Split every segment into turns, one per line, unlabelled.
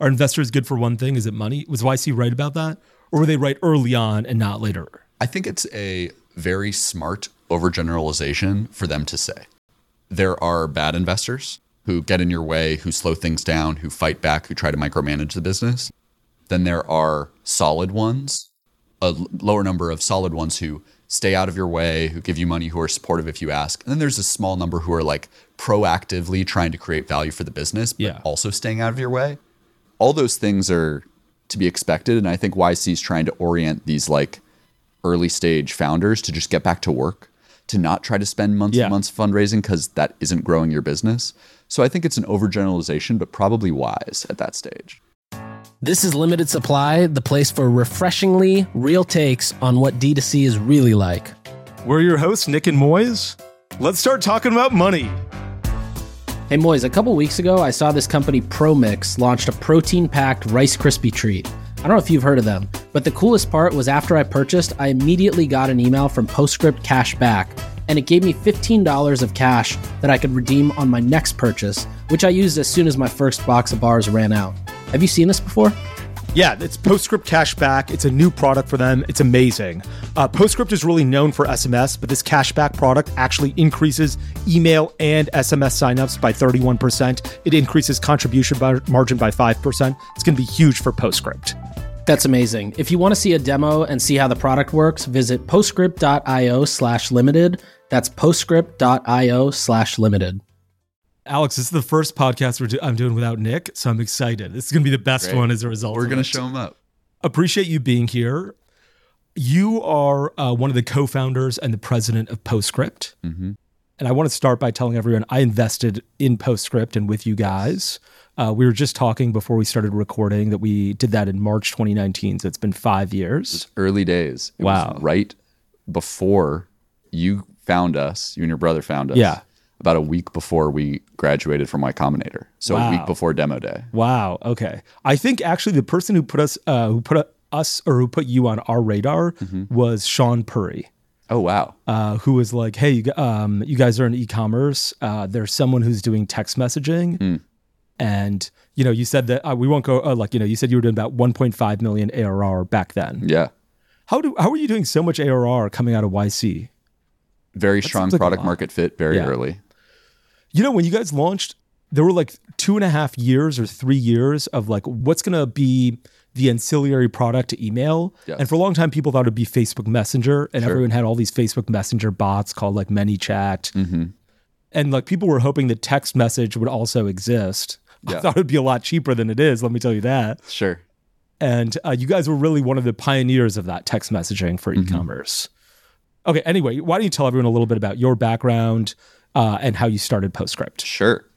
Are investors good for one thing? Is it money? Was YC right about that? Or were they right early on and not later?
I think it's a very smart overgeneralization for them to say. There are bad investors who get in your way, who slow things down, who fight back, who try to micromanage the business. Then there are solid ones, a lower number of solid ones who stay out of your way, who give you money, who are supportive if you ask. And then there's a small number who are like proactively trying to create value for the business, but also staying out of your way. All those things are to be expected. And I think YC is trying to orient these like early stage founders to just get back to work, to not try to spend months and months fundraising because that isn't growing your business. So I think it's an overgeneralization, but probably wise at that stage.
This is Limited Supply, the place for refreshingly real takes on what D2C is really like.
We're your hosts, Nick and Moise. Let's start talking about money.
Hey Moise, a couple weeks ago, I saw this company ProMix launched a protein-packed Rice Krispie treat. I don't know if you've heard of them, but the coolest part was after I purchased, I immediately got an email from Postscript Cash Back, and it gave me $15 of cash that I could redeem on my next purchase, which I used as soon as my first box of bars ran out. Have you seen this before?
Yeah, it's Postscript Cashback. It's a new product for them. It's amazing. Postscript is really known for SMS, but this cashback product actually increases email and SMS signups by 31%. It increases contribution margin by 5%. It's going to be huge for Postscript.
That's amazing. If you want to see a demo and see how the product works, visit postscript.io/limited. That's postscript.io/limited.
Alex, this is the first podcast I'm doing without Nick, so I'm excited. This is going to be the best one as a result.
We're going to show him up.
Appreciate you being here. You are one of the co-founders and the president of Postscript. Mm-hmm. And I want to start by telling everyone I invested in Postscript and with you guys. We were just talking before we started recording that we did that in March 2019, so it's been 5 years.
It's early days. It was right before you found us, you and your brother found us.
Yeah.
About a week before we graduated from Y Combinator. So a week before demo day.
Wow. Okay. I think actually the person who put who put you on our radar was Sean Puri.
Oh, wow.
Who was like, hey, you guys are in e-commerce. There's someone who's doing text messaging. And, you said that we won't go, you said you were doing about 1.5 million ARR back then.
Yeah.
How were you doing so much ARR coming out of YC?
Very strong product market fit very early.
When you guys launched, there were like 2.5 years or 3 years of like, what's going to be the ancillary product to email? Yes. And for a long time, people thought it'd be Facebook Messenger, and everyone had all these Facebook Messenger bots called like ManyChat. Mm-hmm. And like people were hoping that text message would also exist. I thought it'd be a lot cheaper than it is, let me tell you that.
Sure.
And you guys were really one of the pioneers of that text messaging for e-commerce. Okay, anyway, why don't you tell everyone a little bit about your background and how you started Postscript?
Sure.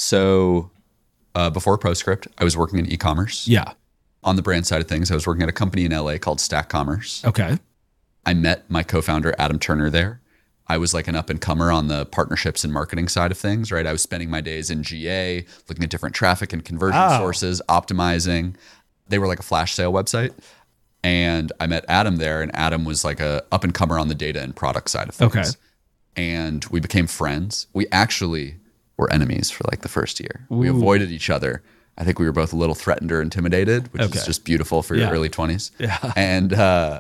So before Postscript, I was working in e-commerce.
Yeah.
On the brand side of things, I was working at a company in LA called Stack Commerce.
Okay.
I met my co-founder, Adam Turner, there. I was like an up-and-comer on the partnerships and marketing side of things, right? I was spending my days in GA, looking at different traffic and conversion sources, optimizing. They were like a flash sale website. And I met Adam there, and Adam was like a up-and-comer on the data and product side of things. Okay. And we became friends. We actually were enemies for like the first year. Ooh. We avoided each other. I think we were both a little threatened or intimidated, which is just beautiful for your early 20s. Yeah. And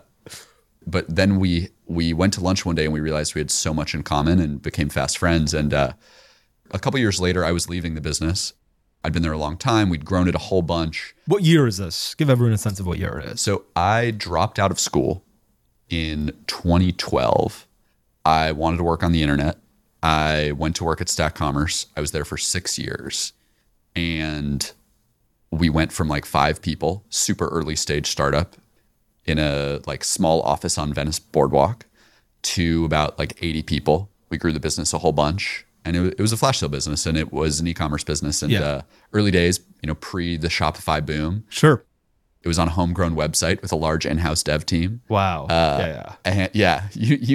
but then we went to lunch one day and we realized we had so much in common and became fast friends. And a couple years later, I was leaving the business. I'd been there a long time. We'd grown it a whole bunch.
What year is this? Give everyone a sense of what year it is.
So I dropped out of school in 2012. I wanted to work on the internet. I went to work at Stack Commerce. I was there for 6 years. And we went from like 5 people, super early stage startup in a like small office on Venice Boardwalk, to about like 80 people. We grew the business a whole bunch. And it was a flash sale business, and it was an e-commerce business. And early days, pre the Shopify boom.
Sure.
It was on a homegrown website with a large in-house dev team.
Wow.
And And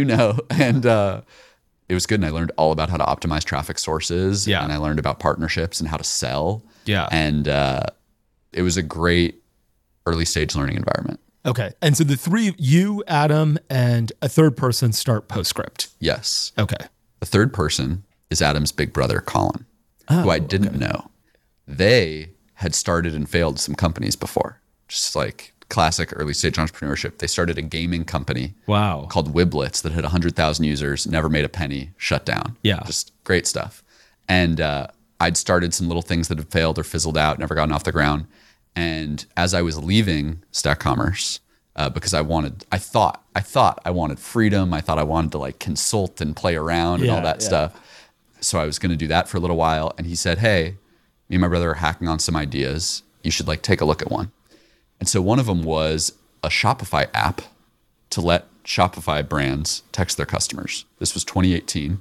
it was good. And I learned all about how to optimize traffic sources. Yeah. And I learned about partnerships and how to sell.
Yeah.
And it was a great early stage learning environment.
Okay. And so the three, you, Adam, and a third person start Postscript.
Yes.
Okay.
The third person is Adam's big brother, Colin, who I didn't know. They had started and failed some companies before, just like classic early stage entrepreneurship. They started a gaming company called Wiblets that had 100,000 users, never made a penny, shut down.
Yeah.
Just great stuff. And I'd started some little things that had failed or fizzled out, never gotten off the ground. And as I was leaving Stack Commerce, because I thought I wanted freedom. I thought I wanted to like consult and play around and all that stuff. So I was going to do that for a little while. And he said, hey, me and my brother are hacking on some ideas. You should like take a look at one. And so one of them was a Shopify app to let Shopify brands text their customers. This was 2018.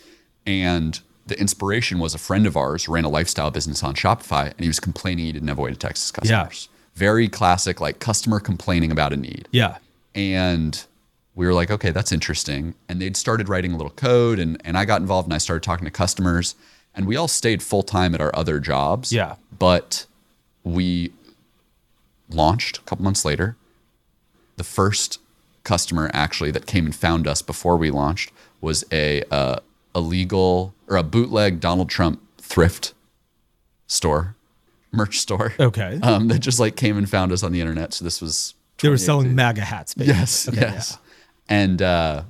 And the inspiration was a friend of ours ran a lifestyle business on Shopify, and he was complaining he didn't have a way to text his customers. Very classic, like customer complaining about a need.
Yeah.
And we were like, okay, that's interesting. And they'd started writing a little code, and I got involved and I started talking to customers, and we all stayed full-time at our other jobs.
Yeah.
But we launched a couple months later. The first customer actually that came and found us before we launched was a illegal or a bootleg Donald Trump thrift store, merch store.
Okay.
That just like came and found us on the internet. So this was
they were selling MAGA hats. Basically.
Yes.
Okay,
yes. Yeah. And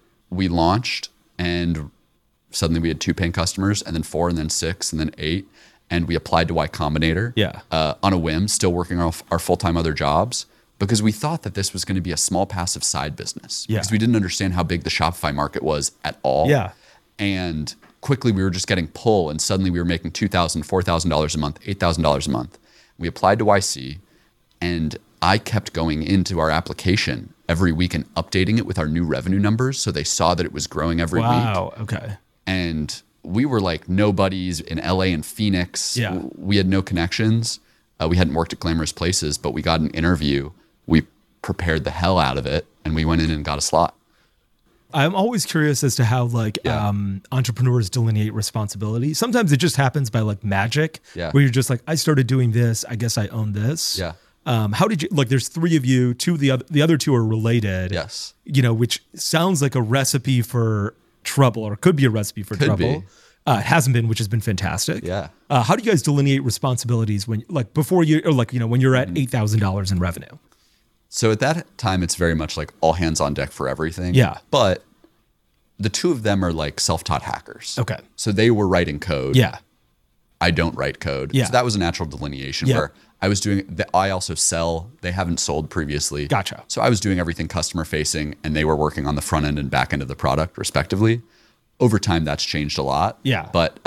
we launched, and suddenly we had 2 paying customers, and then 4, and then 6, and then 8. And we applied to Y Combinator on a whim, still working off our full-time other jobs, because we thought that this was going to be a small passive side business. Because we didn't understand how big the Shopify market was at all.
Yeah.
And quickly we were just getting pull, and suddenly we were making $2,000, $4,000 a month, $8,000 a month. We applied to YC, and I kept going into our application every week and updating it with our new revenue numbers, so they saw that it was growing every week.
Wow. Okay.
And we were like nobodies in LA and Phoenix.
Yeah.
We had no connections. We hadn't worked at glamorous places, but we got an interview. We prepared the hell out of it, and we went in and got a slot.
I'm always curious as to how like entrepreneurs delineate responsibility. Sometimes it just happens by like magic, where you're just like, I started doing this, I guess I own this.
Yeah.
How did you, like, there's 3 of you, the other 2 are related.
Yes.
You know, which sounds like a recipe for trouble, or could be a recipe for trouble. It hasn't been, which has been fantastic.
Yeah.
How do you guys delineate responsibilities when, like, before you, or like, you know, when you're at $8,000 in revenue?
So at that time, it's very much like all hands on deck for everything.
Yeah.
But the 2 of them are like self-taught hackers.
Okay.
So they were writing code.
Yeah.
I don't write code.
Yeah.
So that was a natural delineation where I was doing, I also sell, they haven't sold previously.
Gotcha.
So I was doing everything customer facing, and they were working on the front end and back end of the product respectively. Over time, that's changed a lot.
Yeah.
But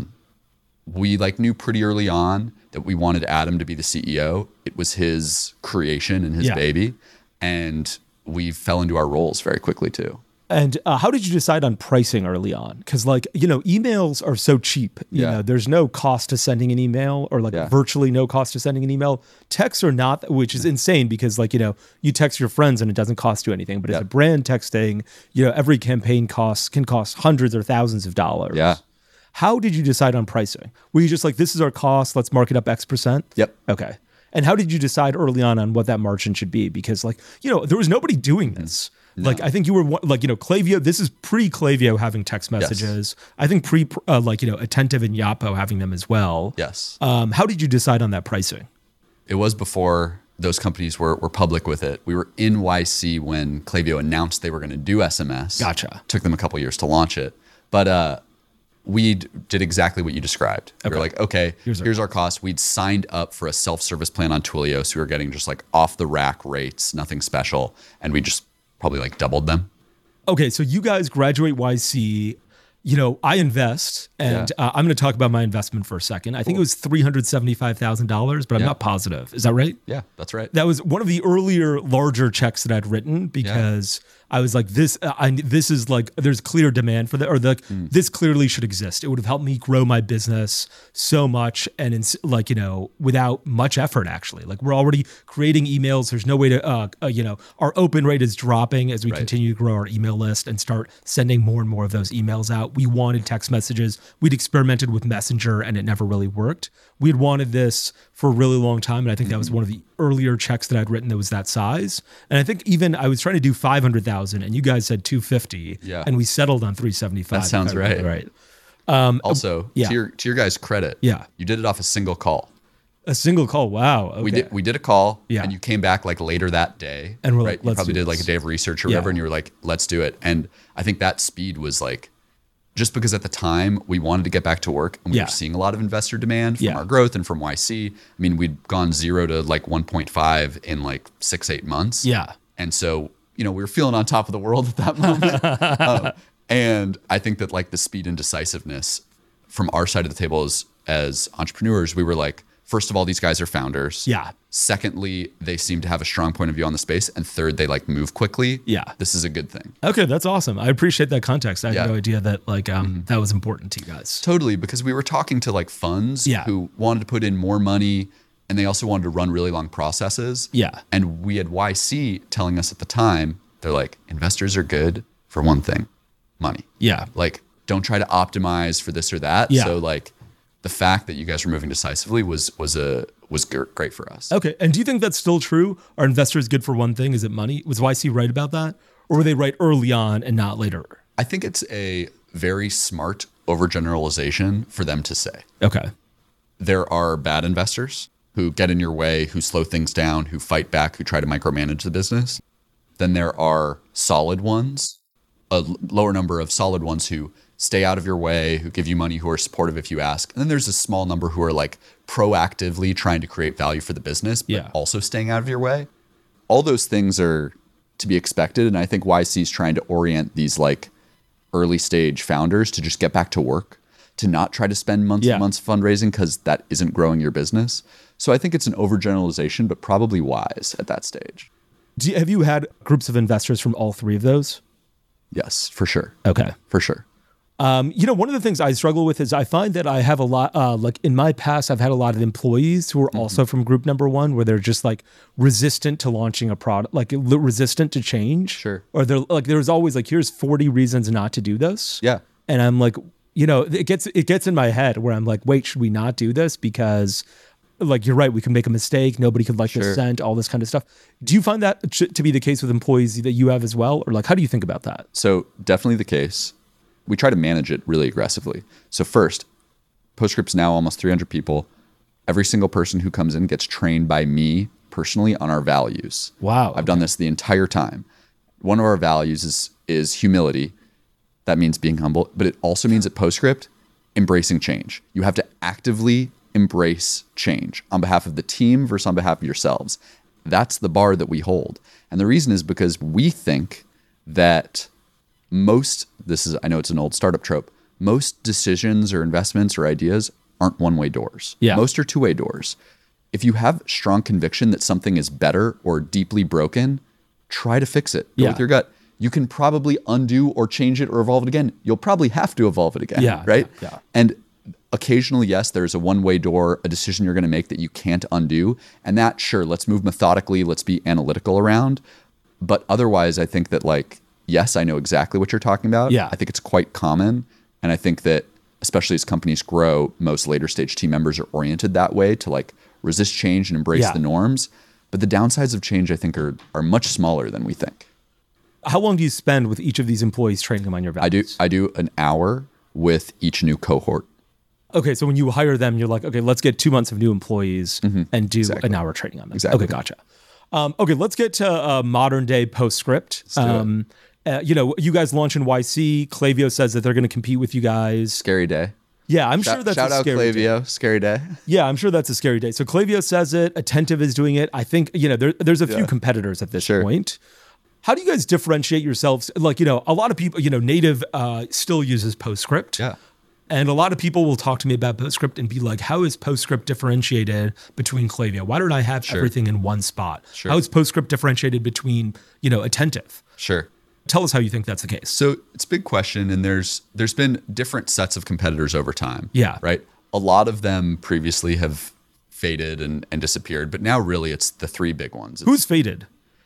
we like knew pretty early on that we wanted Adam to be the CEO. It was his creation and his baby. And we fell into our roles very quickly too.
And how did you decide on pricing early on? Because, like, you know, emails are so cheap. You know, there's no cost to sending an email, or like virtually no cost to sending an email. Texts are not, which is insane because, like, you know, you text your friends and it doesn't cost you anything. But as a brand texting, you know, every campaign can cost hundreds or thousands of dollars.
Yeah.
How did you decide on pricing? Were you just like, this is our cost, let's mark it up X%?
Yep.
Okay. And how did you decide early on what that margin should be? Because, like, you know, there was nobody doing this. No. Like, I think you were like, you know, Klaviyo, this is pre-Klaviyo having text messages. Yes. I think like, you know, Attentive and Yapo having them as well.
Yes.
How did you decide on that pricing?
It was before those companies were public with it. We were in YC when Klaviyo announced they were going to do SMS.
Gotcha.
Took them a couple years to launch it. But we did exactly what you described. Okay. We were like, okay, here's our cost. We'd signed up for a self-service plan on Twilio, so we were getting just like off the rack rates, nothing special. And we just probably like doubled them.
Okay, so you guys graduate YC. You know, I invest, and I'm going to talk about my investment for a second. I think it was $375,000, but I'm not positive. Is that right?
Yeah, that's right.
That was one of the earlier larger checks that I'd written because I was like, this is like, there's clear demand for that, or this clearly should exist. It would have helped me grow my business so much, and like, you know, without much effort, actually. Like, we're already creating emails. There's no way to, you know, our open rate is dropping as we continue to grow our email list and start sending more and more of those emails out. We wanted text messages. We'd experimented with Messenger and it never really worked. We had wanted this for a really long time. And I think that was one of the earlier checks that I'd written that was that size. And I think even I was trying to do 500,000 and you guys said 250 and we settled on 375.
That sounds right.
Right.
Also, to your guys' credit, you did it off a single call.
A single call. Wow. Okay.
We did a call,
Yeah.
and you came back like later that day,
And we're
right?
like,
You
let's
probably
do
did like a
this.
day of research or
Yeah.
whatever, and you were like, let's do it. And I think that speed was like, just because at the time we wanted to get back to work, and we
Yeah.
were seeing a lot of investor demand from
Yeah.
our growth and from YC. I mean, we'd gone 0 to like 1.5 in like 6-8 months.
Yeah.
And so, we were feeling on top of the world at that moment. And I think that like the speed and decisiveness from our side of the table as entrepreneurs, we were like, first of all, these guys are founders.
Yeah.
Secondly, they seem to have a strong point of view on the space. And third, they like move quickly.
Yeah.
This is a good thing.
Okay, that's awesome. I appreciate that context. I had
Yeah.
no idea that that was important to you guys.
Totally, because we were talking to like funds
Yeah.
who wanted to put in more money, and they also wanted to run really long processes.
Yeah.
And we had YC telling us at the time, they're like, investors are good for one thing, money.
Yeah.
Like, don't try to optimize for this or that.
Yeah.
So like the fact that you guys were moving decisively was great for us.
Okay. And do you think that's still true? Are investors good for one thing? Is it money? Was YC right about that? Or were they right early on and not later?
I think it's a very smart overgeneralization for them to say.
Okay.
There are bad investors who get in your way, who slow things down, who fight back, who try to micromanage the business. Then there are solid ones, a lower number of solid ones who stay out of your way, who give you money, who are supportive if you ask. And then there's a small number who are like proactively trying to create value for the business, but
Yeah.
also staying out of your way. All those things are to be expected. And I think YC is trying to orient these like early stage founders to just get back to work, to not try to spend months
Yeah.
and months fundraising because that isn't growing your business. So I think it's an overgeneralization, but probably wise at that stage.
Have you had groups of investors from all three of those?
Yes, for sure.
Okay.
For sure.
One of the things I struggle with is I find that I have a lot, like in my past, I've had a lot of employees who are also from group number one, where they're just like resistant to launching a product, like resistant to change.
Sure.
Or they're like, there's always like, here's 40 reasons not to do this.
Yeah.
And I'm like, it gets in my head where I'm like, wait, should we not do this? Because like, you're right, we can make a mistake. Nobody could like the
Sure.
scent, all this kind of stuff. Do you find that to be the case with employees that you have as well? Or like, how do you think about that?
So definitely the case. We try to manage it really aggressively. So first, Postscript's now almost 300 people. Every single person who comes in gets trained by me personally on our values.
Wow.
I've done this the entire time. One of our values is humility. That means being humble, but it also means at Postscript, embracing change. You have to actively embrace change on behalf of the team versus on behalf of yourselves. That's the bar that we hold. And the reason is because we think that I know it's an old startup trope, most decisions or investments or ideas aren't one-way doors.
Yeah.
Most are two-way doors. If you have strong conviction that something is better or deeply broken, try to fix it. Go
Yeah.
with your gut. You can probably undo or change it or evolve it again. You'll probably have to evolve it again,
Yeah,
right?
yeah.
And occasionally, yes, there's a one-way door, a decision you're going to make that you can't undo. And that, sure, let's move methodically, let's be analytical around. But otherwise, I think that like, yes, I know exactly what you're talking about.
Yeah.
I think it's quite common. And I think that especially as companies grow, most later stage team members are oriented that way to like resist change and embrace
Yeah.
the norms. But the downsides of change, I think, are much smaller than we think.
How long do you spend with each of these employees training them on your values?
I do an hour with each new cohort.
Okay, so when you hire them, you're like, okay, let's get 2 months of new employees and do an hour training on them.
Exactly.
Okay, gotcha. Okay, let's get to modern day Postscript.
do
You guys launch in YC. Klaviyo says that they're going to compete with you guys.
Scary day.
Yeah, I'm sure that's
Shout
a
out
scary day.
Klaviyo. Scary day.
Yeah, I'm sure that's a scary day. So Klaviyo says it. Attentive is doing it. I think there's a few competitors at this
Sure.
point. How do you guys differentiate yourselves? Like, a lot of people, Native still uses Postscript.
Yeah.
And a lot of people will talk to me about Postscript and be like, how is Postscript differentiated between Klaviyo? Why don't I have everything in one spot?
Sure.
How is Postscript differentiated between, Attentive?
Sure.
Tell us how you think that's the case.
So it's a big question, and there's been different sets of competitors over time.
Yeah.
Right. A lot of them previously have faded and disappeared, but now really it's the three big ones.
Who's faded?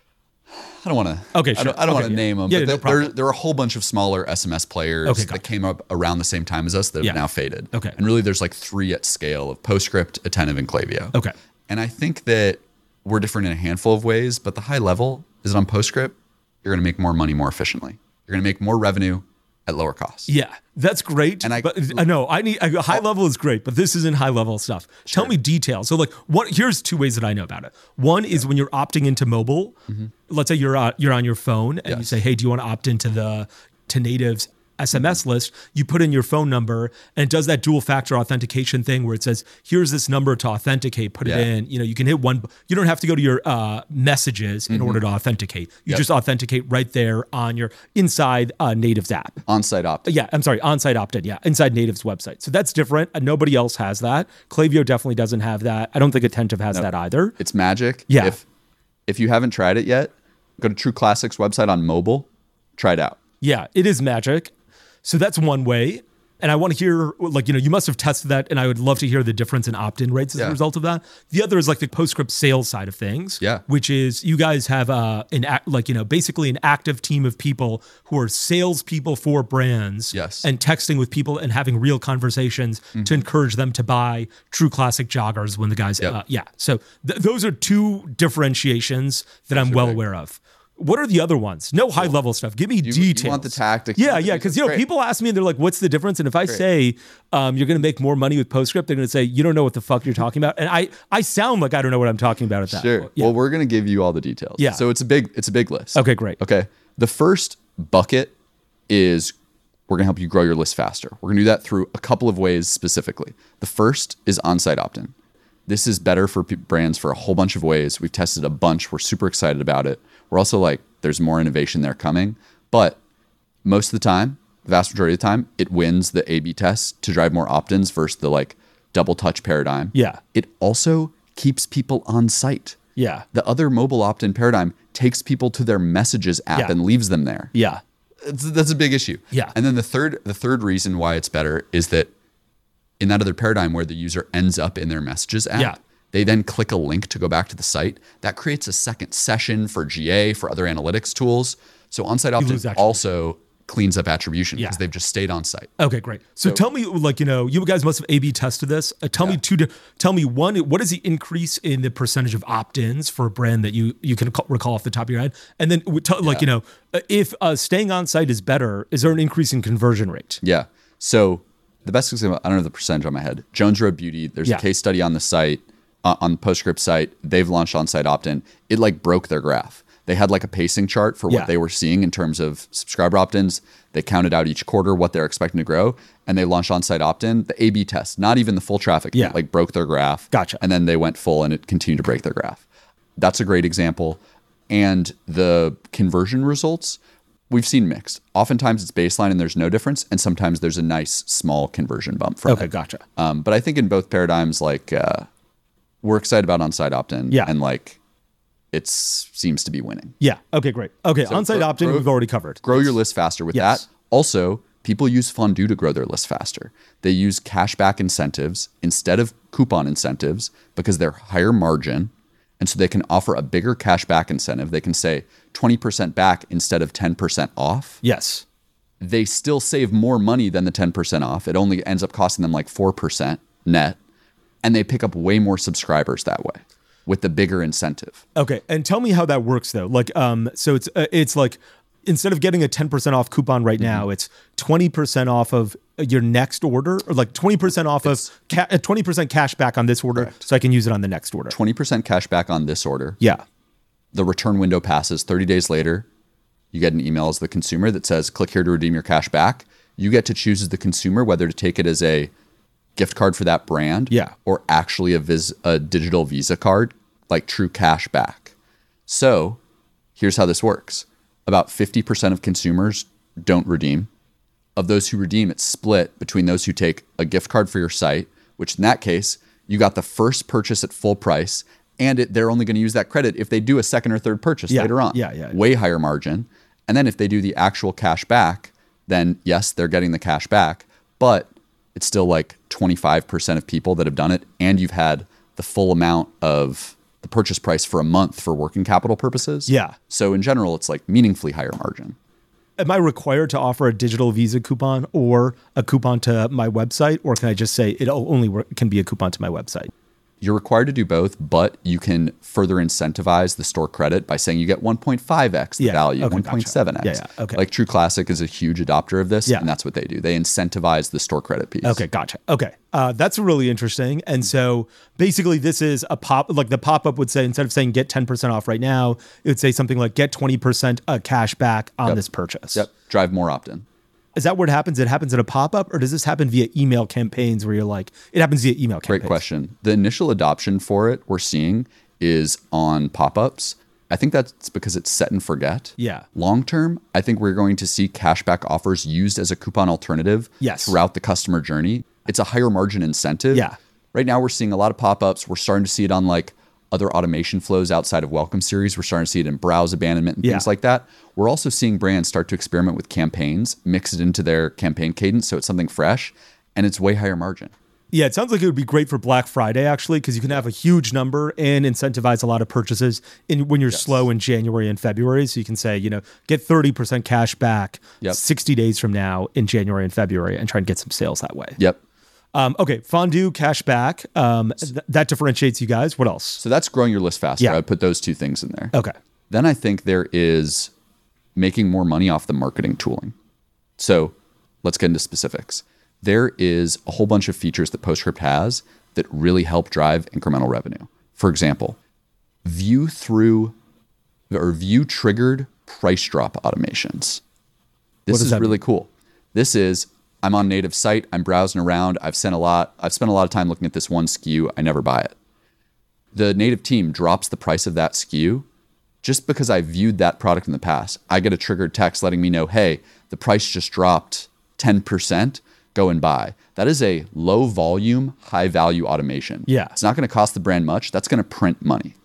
I don't want to.
Okay, sure.
I don't want to
Okay,
name them.
yeah,
but
no problem.
there are a whole bunch of smaller SMS players
Okay, gotcha.
that came up around the same time as us that have
Yeah.
now faded.
Okay.
And really, there's like three at scale of Postscript, Attentive, and Klaviyo.
Okay.
And I think that we're different in a handful of ways, but the high level is that on Postscript, you're going to make more money more efficiently. You're going to make more revenue at lower cost.
Yeah, that's great.
And
I know high level is great, but this isn't high level stuff. Sure. Tell me details. So here's two ways that I know about it. One is when you're opting into mobile. Let's say you're on your phone and you say, hey, do you want to opt into Native's SMS list? You put in your phone number and it does that dual factor authentication thing where it says, here's this number to authenticate, put it in, you can hit one, you don't have to go to your messages in order to authenticate. You just authenticate right there on your inside Native's app.
On-site opt-in.
Yeah, I'm sorry, on-site opt-in, inside Native's website. So that's different. Nobody else has that. Klaviyo definitely doesn't have that. I don't think Attentive has that either.
It's magic.
Yeah.
If you haven't tried it yet, go to True Classics website on mobile, try it out.
Yeah, it is magic. So that's one way. And I want to hear, you must have tested that, and I would love to hear the difference in opt-in rates as a result of that. The other is the PostScript sales side of things, which is you guys have basically an active team of people who are salespeople for brands, and texting with people and having real conversations to encourage them to buy True Classic joggers when the guys, So those are two differentiations that I'm well aware of. What are the other ones? No high level stuff. Give me details.
You want the tactics?
Yeah, because people ask me and they're like, "What's the difference?" And if I say you're going to make more money with PostScript, they're going to say, "You don't know what the fuck you're talking about." And I sound like I don't know what I'm talking about at that.
Sure.
Yeah.
Well, we're going to give you all the details. Yeah. So it's a big list.
Okay, great.
Okay. The first bucket is we're going to help you grow your list faster. We're going to do that through a couple of ways specifically. The first is on-site opt-in. This is better for brands for a whole bunch of ways. We've tested a bunch. We're super excited about it. We're also there's more innovation there coming. But most of the time, the vast majority of the time, it wins the A/B test to drive more opt-ins versus the double touch paradigm.
Yeah.
It also keeps people on site.
Yeah.
The other mobile opt-in paradigm takes people to their Messages app and leaves them there.
Yeah.
That's a big issue.
Yeah.
And then the third reason why it's better is that in that other paradigm where the user ends up in their Messages app, they then click a link to go back to the site. That creates a second session for GA, for other analytics tools. So on-site opt-in also cleans up attribution because they've just stayed on site.
Okay, great. So tell me, you guys must have A/B tested this. Tell me one, what is the increase in the percentage of opt-ins for a brand that you can recall off the top of your head? And then if staying on site is better, is there an increase in conversion rate?
Yeah. So the best example, I don't know the percentage on my head. Jones Road Beauty, there's a case study on the site, on the PostScript site. They've launched on-site opt-in. It broke their graph. They had a pacing chart for what they were seeing in terms of subscriber opt-ins. They counted out each quarter what they're expecting to grow, and they launched on-site opt-in. The A/B test, not even the full traffic, broke their graph.
Gotcha.
And then they went full, and it continued to break their graph. That's a great example. And the conversion results, we've seen mixed. Oftentimes it's baseline and there's no difference, and sometimes there's a nice small conversion bump from it.
Okay, gotcha.
But I think in both paradigms, we're excited about on-site opt-in, and it seems to be winning.
Yeah. Okay, great. Okay, so on-site opt-in we've already covered.
Grow your list faster with that. Also, people use Fondue to grow their list faster. They use cashback incentives instead of coupon incentives because they're higher margin. And so they can offer a bigger cashback incentive. They can say 20% back instead of 10% off.
Yes.
They still save more money than the 10% off. It only ends up costing them 4% net. And they pick up way more subscribers that way with the bigger incentive.
Okay. And tell me how that works though. So it's instead of getting a 10% off coupon right now, it's 20% off of your next order, or 20% off of 20% cash back on this order. Correct. So I can use it on the next order.
20% cash back on this order.
Yeah.
The return window passes 30 days later. You get an email as the consumer that says, click here to redeem your cash back. You get to choose as the consumer whether to take it as a gift card for that brand, or actually a digital Visa card, like True Cash Back. So here's how this works. About 50% of consumers don't redeem. Of those who redeem, it's split between those who take a gift card for your site, which in that case, you got the first purchase at full price, and they're only going to use that credit if they do a second or third purchase later on. Way higher margin. And then if they do the actual cash back, then yes, they're getting the cash back, but it's still 25% of people that have done it, and you've had the full amount of the purchase price for a month for working capital purposes.
Yeah.
So in general, it's meaningfully higher margin.
Am I required to offer a digital Visa coupon or a coupon to my website, or can I just say it only can be a coupon to my website?
you're required to do both, but you can further incentivize the store credit by saying you get 1.5x the value, 1.7x.
Gotcha. Okay.
Like True Classic is a huge adopter of this,
Yeah.
and that's what they do. They incentivize the store credit piece.
Okay, gotcha. Okay. That's really interesting. And so basically this is a like the pop-up would say, instead of saying get 10% off right now, it would say something like get 20% cash back on this purchase.
Yep. Drive more opt-in.
Is that where it happens? It happens in a pop-up, or does this happen via email campaigns where you're like, it happens via email campaigns?
Great question. The initial adoption for it we're seeing is on pop-ups. I think that's because it's set and forget.
Yeah.
Long term, I think we're going to see cashback offers used as a coupon alternative throughout the customer journey. It's a higher margin incentive.
Yeah.
Right now we're seeing a lot of pop-ups. We're starting to see it on like other automation flows outside of Welcome Series. We're starting to see it in browse abandonment and things like that. We're also seeing brands start to experiment with campaigns, mix it into their campaign cadence so it's something fresh, and it's way higher margin.
Yeah, it sounds like it would be great for Black Friday, actually, because you can have a huge number and incentivize a lot of purchases when you're slow in January and February. So you can say, get 30% cash back 60 days from now in January and February and try and get some sales that way.
Yep.
Okay, Fondue, cash back. That differentiates you guys. What else?
So that's growing your list faster. I would put those two things in there.
Okay.
Then I think there is making more money off the marketing tooling. So let's get into specifics. There is a whole bunch of features that PostScript has that really help drive incremental revenue. For example, view triggered price drop automations. This is really cool. This is, I'm on native site, I'm browsing around, I've spent a lot of time looking at this one SKU, I never buy it. The native team drops the price of that SKU just because I viewed that product in the past. I get a triggered text letting me know, hey, the price just dropped 10%. Go and buy. That is a low volume, high value automation.
Yeah.
It's not going to cost the brand much. That's going to print money.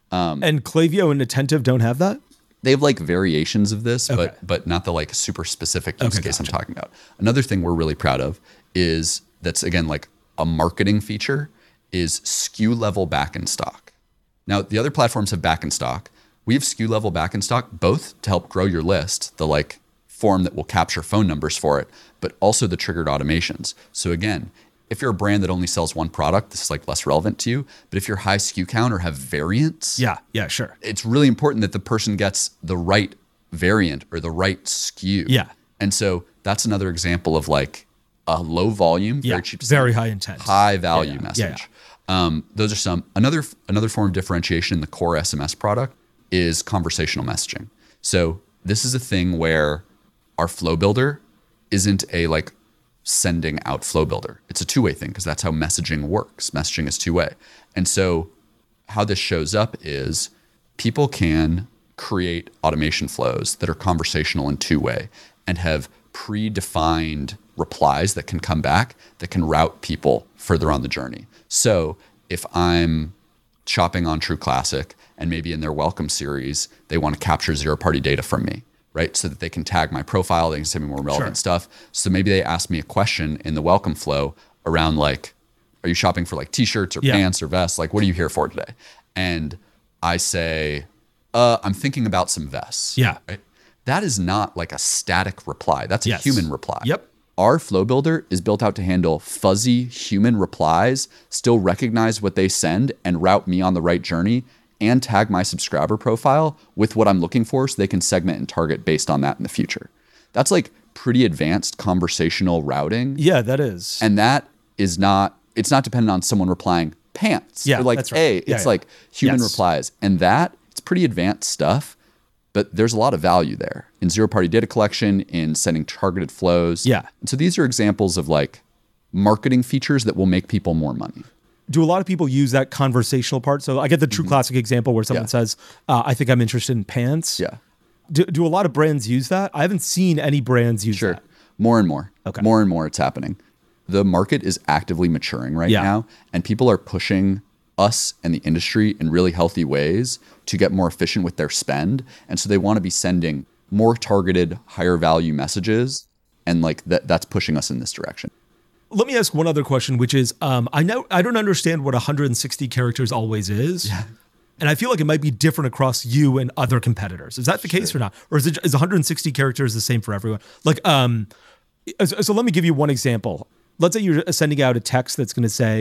And Klaviyo and Attentive don't have that?
They have like variations of this, but not the like super specific use case I'm talking about. Another thing we're really proud of is that's again like a marketing feature is SKU level back in stock. Now the other platforms have back in stock. We have SKU level back in stock both to help grow your list, the like form that will capture phone numbers for it, but also the triggered automations. So again, if you're a brand that only sells one product, this is like less relevant to you. But if you're high SKU count or have variants,
sure.
It's really important that the person gets the right variant or the right SKU.
Yeah.
And so that's another example of like a low volume, very cheap,
very high intent,
high value message. Those are some. Another form of differentiation in the core SMS product is conversational messaging. So this is a thing where our flow builder isn't a like sending out flow builder. It's a two-way thing because that's how messaging works. Messaging is two-way. And so how this shows up is people can create automation flows that are conversational and two-way and have predefined replies that can come back that can route people further on the journey. So if I'm shopping on True Classic and maybe in their Welcome Series, they want to capture zero-party data from me, right? So that they can tag my profile, they can send me more relevant stuff. So maybe they ask me a question in the welcome flow around like, are you shopping for like t-shirts or pants or vests? Like, what are you here for today? And I say, I'm thinking about some vests.
Yeah.
Right? That is not like a static reply. That's a human reply.
Yep.
Our flow builder is built out to handle fuzzy human replies, still recognize what they send and route me on the right journey and tag my subscriber profile with what I'm looking for so they can segment and target based on that in the future. That's like pretty advanced conversational routing.
Yeah, that is.
And that is not, it's not dependent on someone replying pants.
Yeah,
or like,
that's right.
hey, it's like human replies. And that, it's pretty advanced stuff, but there's a lot of value there in zero-party data collection, in sending targeted flows.
Yeah.
And so these are examples of like marketing features that will make people more money.
Do a lot of people use that conversational part? So I get the True Classic example where someone says, I think I'm interested in pants.
Yeah.
Do a lot of brands use that? I haven't seen any brands use that.
More and more.
Okay.
More and more it's happening. The market is actively maturing right now, and people are pushing us and the industry in really healthy ways to get more efficient with their spend. And so they want to be sending more targeted, higher value messages. And like that's pushing us in this direction.
Let me ask one other question, which is, I don't understand what 160 characters always is. Yeah. And I feel like it might be different across you and other competitors. Is that the case or not? Or is 160 characters the same for everyone? Like, so let me give you one example. Let's say you're sending out a text that's going to say,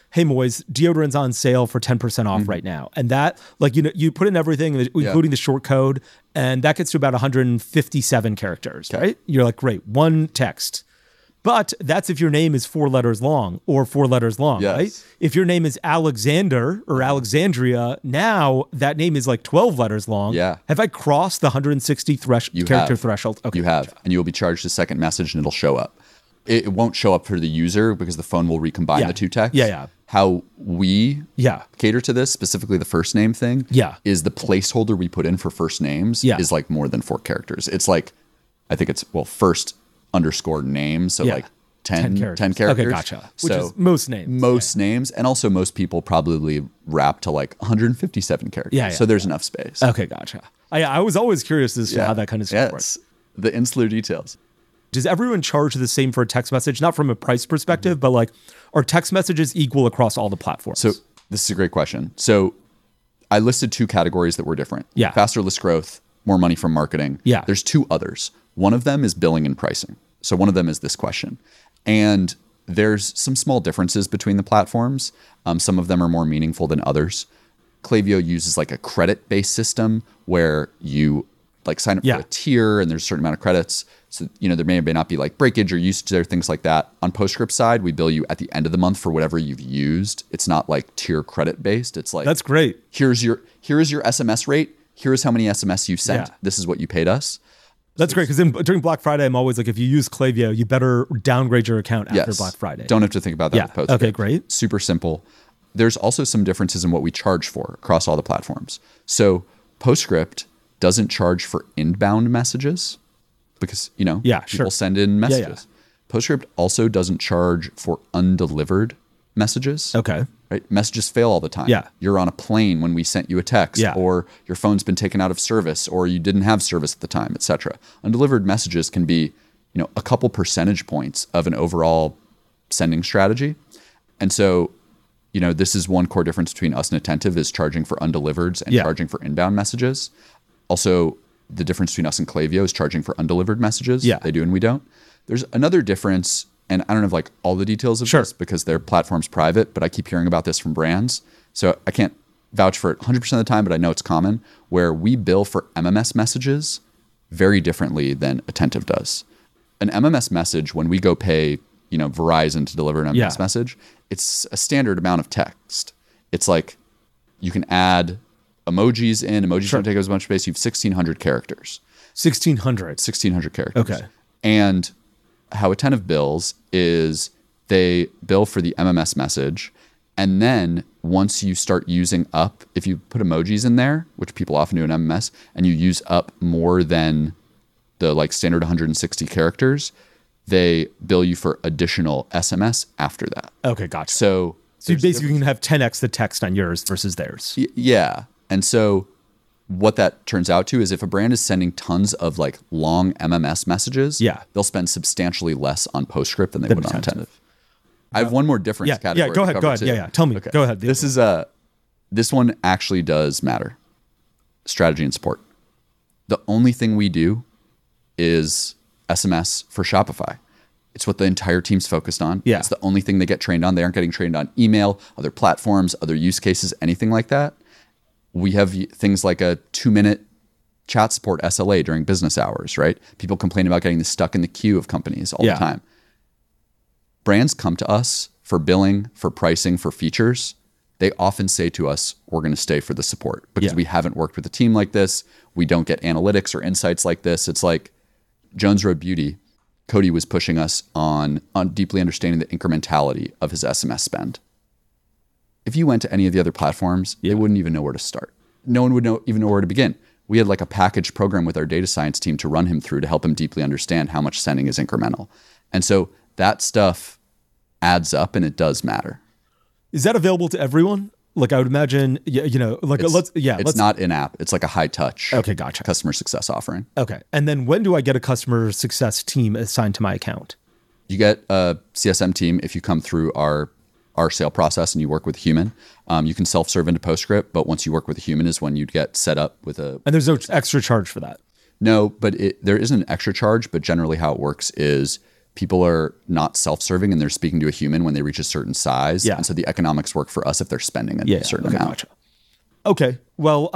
hey Moise, deodorant's on sale for 10% off right now. And that, like, you know, you put in everything, including the short code, and that gets to about 157 characters, right? You're like, great, one text. But that's if your name is 4 letters long or 4 letters long, right? If your name is Alexander or Alexandria, now that name is like 12 letters long.
Yeah.
Have I crossed the 160 character threshold? Okay,
you have. And you will be charged a second message and it'll show up. It won't show up for the user because the phone will recombine the two texts. How we cater to this, specifically the first name thing, is the placeholder we put in for first names is like more than 4 characters. It's like, I think it's, first _ name. So like 10 characters.
Okay, gotcha. Which is most names.
Most names. And also most people probably wrap to like 157 characters. So there's enough space.
Okay, gotcha. I was always curious as to how that kind of stuff works.
The insular details.
Does everyone charge the same for a text message? Not from a price perspective, but like, are text messages equal across all the platforms?
So this is a great question. So I listed 2 categories that were different. Faster list growth, more money from marketing. There's 2 others. One of them is billing and pricing. So one of them is this question. And there's some small differences between the platforms. Some of them are more meaningful than others. Klaviyo uses like a credit-based system where you like sign up for a tier and there's a certain amount of credits. So, you know, there may or may not be like breakage or usage or things like that. On PostScript side, we bill you at the end of the month for whatever you've used. It's not like tier credit-based. It's like,
that's great.
Here is your SMS rate. Here's how many SMS you sent. This is what you paid us.
That's great, because during Black Friday, I'm always like, if you use Klaviyo, you better downgrade your account after Black Friday.
Don't have to think about that with PostScript.
Okay, great.
Super simple. There's also some differences in what we charge for across all the platforms. So PostScript doesn't charge for inbound messages because, you know, people send in messages. PostScript also doesn't charge for undelivered messages.
Okay.
Right? Messages fail all the time. You're on a plane when we sent you a text, or your phone's been taken out of service, or you didn't have service at the time, etc. Undelivered messages can be, you know, a couple percentage points of an overall sending strategy. And so, you know, this is one core difference between us and Attentive is charging for undelivereds and charging for inbound messages. Also, the difference between us and Klaviyo is charging for undelivered messages. They do and we don't. There's another difference. And I don't have like all the details of this because their platform's private, but I keep hearing about this from brands. So I can't vouch for it 100% of the time, but I know it's common, where we bill for MMS messages very differently than Attentive does. An MMS message, when we go pay, you know, Verizon to deliver an MMS message, it's a standard amount of text. It's like you can add emojis in. Emojis don't take as much space. You have 1,600 characters.
1,600
characters.
Okay.
And how Attentive bills is they bill for the MMS message. And then once you start using up, if you put emojis in there, which people often do in MMS, and you use up more than the like standard 160 characters, they bill you for additional SMS after that.
Okay, gotcha.
So
you basically can have 10x the text on yours versus theirs.
Yeah. And so what that turns out to is if a brand is sending tons of like long MMS messages, they'll spend substantially less on PostScript than they would on Attentive. I have one more difference category.
Yeah, go ahead. Yeah. Tell me. Okay. Go ahead.
This one actually does matter. Strategy and support. The only thing we do is SMS for Shopify. It's what the entire team's focused on. It's the only thing they get trained on. They aren't getting trained on email, other platforms, other use cases, anything like that. We have things like a 2-minute chat support SLA during business hours, right? People complain about getting stuck in the queue of companies all the time. Brands come to us for billing, for pricing, for features. They often say to us, we're going to stay for the support because we haven't worked with a team like this. We don't get analytics or insights like this. It's like Jones Road Beauty. Cody was pushing us on deeply understanding the incrementality of his SMS spend. If you went to any of the other platforms, they wouldn't even know where to start. No one would even know where to begin. We had like a packaged program with our data science team to run him through to help him deeply understand how much sending is incremental. And so that stuff adds up and it does matter.
Is that available to everyone? Like I would imagine, you know, like
it's not in-app. It's like a high-touch customer success offering.
Okay. And then when do I get a customer success team assigned to my account?
You get a CSM team if you come through our sale process and you work with a human. You can self-serve into PostScript, but once you work with a human is when you'd get set up with a...
And there's no extra charge for that?
No, but there is an extra charge, but generally how it works is people are not self-serving and they're speaking to a human when they reach a certain size.
Yeah.
And so the economics work for us if they're spending a certain amount.
Gotcha. Okay. Well,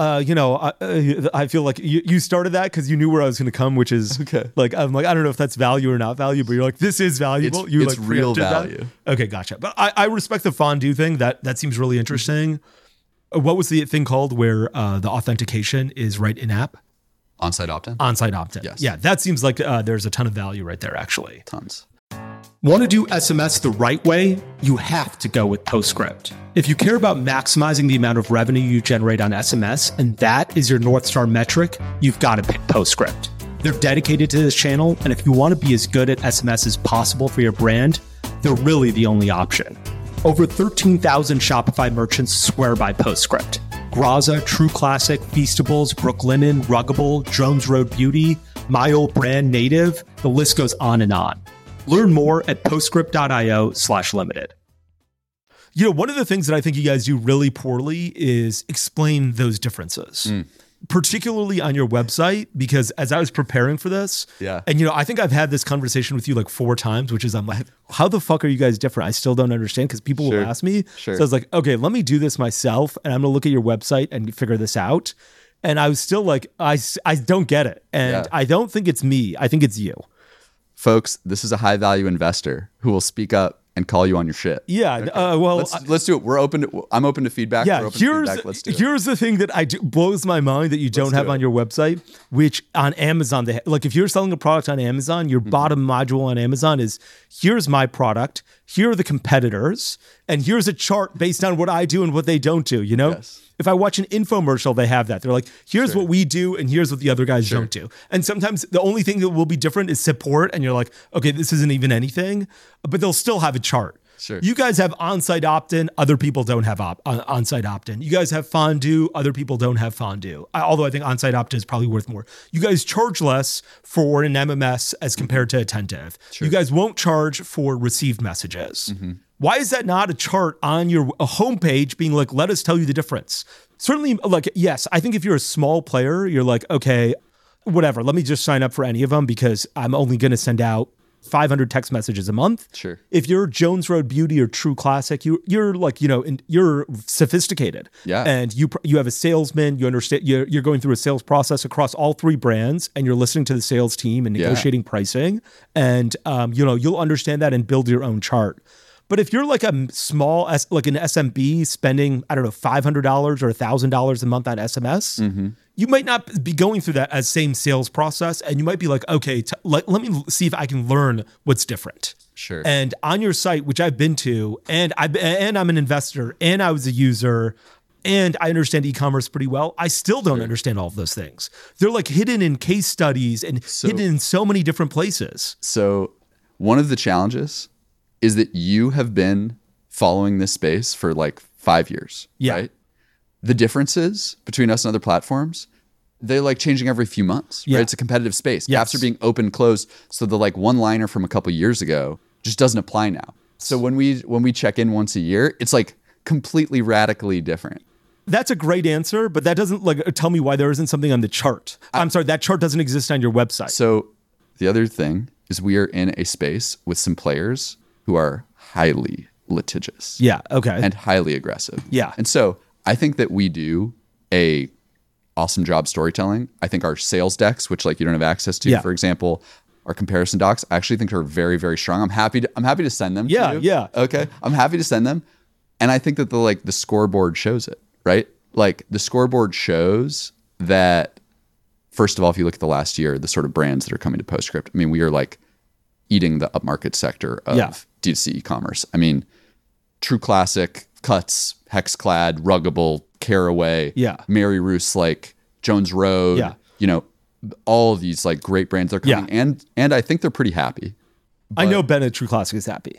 I feel like you started that because you knew where I was going to come, which is like, I'm like, I don't know if that's value or not value, but you're like, this is valuable.
It's real value.
Okay, gotcha. But I respect the fondue thing. That seems really interesting. What was the thing called where the authentication is right in app?
On-site opt-in?
On-site opt-in.
Yes.
Yeah, that seems like there's a ton of value right there, actually.
Tons.
Want to do SMS the right way? You have to go with Postscript. If you care about maximizing the amount of revenue you generate on SMS, and that is your North Star metric, you've got to pick Postscript. They're dedicated to this channel, and if you want to be as good at SMS as possible for your brand, they're really the only option. Over 13,000 Shopify merchants swear by Postscript. Graza, True Classic, Feastables, Brooklinen, Ruggable, Jones Road Beauty, My Old Brand, Native, the list goes on and on. Learn more at postscript.io/limited. You know, one of the things that I think you guys do really poorly is explain those differences, particularly on your website, because as I was preparing for this, and you know, I think I've had this conversation with you like 4 times, which is I'm like, how the fuck are you guys different? I still don't understand because people will ask me. So I was like, okay, let me do this myself and I'm going to look at your website and figure this out. And I was still like, I don't get it. And I don't think it's me. I think it's you.
Folks, this is a high value investor who will speak up and call you on your shit.
Yeah.
Okay.
Well,
let's do it. I'm open to feedback.
Yeah. Here's the thing that blows my mind that you don't have on your website, which on Amazon, like if you're selling a product on Amazon, your bottom module on Amazon is here's my product, here are the competitors, and here's a chart based on what I do and what they don't do. You know, if I watch an infomercial, they have that. They're like, here's what we do and here's what the other guys don't do. And sometimes the only thing that will be different is support. And you're like, okay, this isn't even anything, but they'll still have a chart. You guys have on-site opt-in. Other people don't have on-site opt-in. You guys have fondue. Other people don't have fondue. Although I think on-site opt-in is probably worth more. You guys charge less for an MMS as compared to Attentive. You guys won't charge for received messages. Why is that not a chart on your homepage being like, let us tell you the difference? Certainly, like, yes, I think if you're a small player, you're like, okay, whatever, let me just sign up for any of them because I'm only going to send out 500 text messages a month. If you're Jones Road Beauty or True Classic, you're like, you know, you're sophisticated. And you have a salesman, you understand, you're going through a sales process across all 3 brands and you're listening to the sales team and negotiating pricing. And, you know, you'll understand that and build your own chart. But if you're like a small, like an SMB spending, I don't know, $500 or $1,000 a month on SMS, you might not be going through that as same sales process. And you might be like, okay, let me see if I can learn what's different. And on your site, which I've been to, and I'm an investor and I was a user and I understand e-commerce pretty well, I still don't understand all of those things. They're like hidden in case studies and hidden in so many different places.
So one of the challenges is that you have been following this space for like 5 years, right? The differences between us and other platforms, they're like changing every few months, right? It's a competitive space. Gaps are being open, closed. So the like one-liner from a couple of years ago just doesn't apply now. So when we check in once a year, it's like completely radically different.
That's a great answer, but that doesn't like tell me why there isn't something on the chart. I'm sorry, that chart doesn't exist on your website.
So the other thing is we are in a space with some players who are highly litigious. And highly aggressive. And so I think that we do a awesome job storytelling. I think our sales decks, which like you don't have access to, for example, our comparison docs, I actually think are very, very strong. I'm happy to send them to you. Okay. I'm happy to send them. And I think that the scoreboard shows it, right? Like the scoreboard shows that, first of all, if you look at the last year, the sort of brands that are coming to Postscript, I mean, we are like eating the upmarket sector of D2C e-commerce. I mean, True Classic, Cuts, Hexclad, Ruggable, Caraway, Mary Roos, like Jones Road, you know, all of these like great brands they're coming and I think they're pretty happy.
I know Ben at True Classic is happy.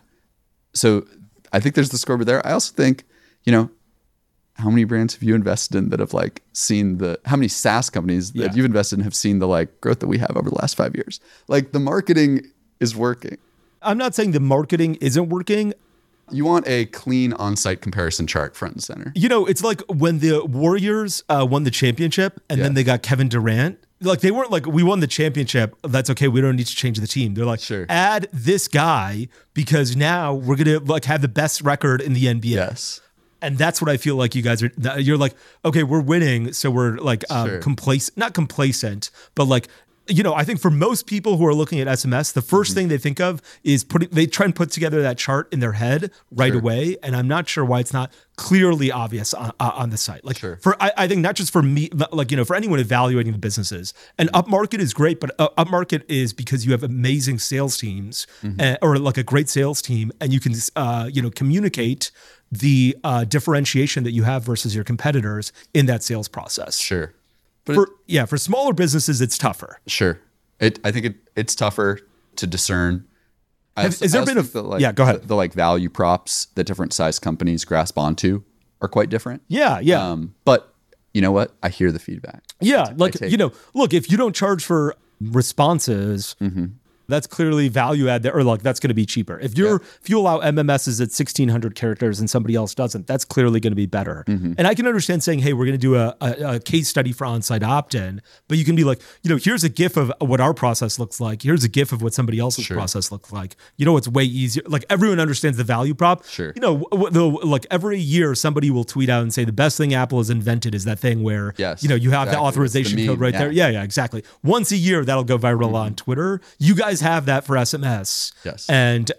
So I think there's the scoreboard there. I also think, you know, how many brands have you invested in that have like seen how many SaaS companies that you've invested in have seen the like growth that we have over the last 5 years? Like the marketing is working.
I'm not saying the marketing isn't working.
You want a clean on-site comparison chart front and center.
You know, it's like when the Warriors won the championship and then they got Kevin Durant like they weren't like, we won the championship, that's okay, we don't need to change the team. They're like,
Sure.
add this guy because now we're gonna like have the best record in the NBA.
Yes.
And that's what I feel like you guys are. You're like, okay, we're winning, so we're like
Sure.
not complacent, but like, you know, I think for most people who are looking at SMS, the first thing they think of is they try and put together that chart in their head right
Sure.
away. And I'm not sure why it's not clearly obvious on the site. Like
Sure.
I think not just for me, like, you know, for anyone evaluating the businesses, and upmarket is great, but upmarket is because you have amazing sales teams or like a great sales team, and you can, you know, communicate the differentiation that you have versus your competitors in that sales process.
Sure. But
For smaller businesses, it's tougher.
Sure. I think it's tougher to discern.
Has there been yeah, go ahead.
The like value props that different size companies grasp onto are quite different.
Yeah.
But you know what? I hear the feedback.
Yeah. Like, you know, look, if you don't charge for responses, that's clearly value add there, or like that's going to be cheaper. If you allow MMSs at 1,600 characters and somebody else doesn't, that's clearly going to be better. And I can understand saying, hey, we're going to do a case study for on-site opt-in, but you can be like, you know, here's a GIF of what our process looks like. Here's a GIF of what somebody else's process looks like. You know, it's way easier. Like everyone understands the value prop.
Sure.
You know, like every year somebody will tweet out and say the best thing Apple has invented is that thing where, you know, you have the authorization code right there. Yeah, exactly. Once a year, that'll go viral on Twitter. You guys have that for SMS.
Yes.
And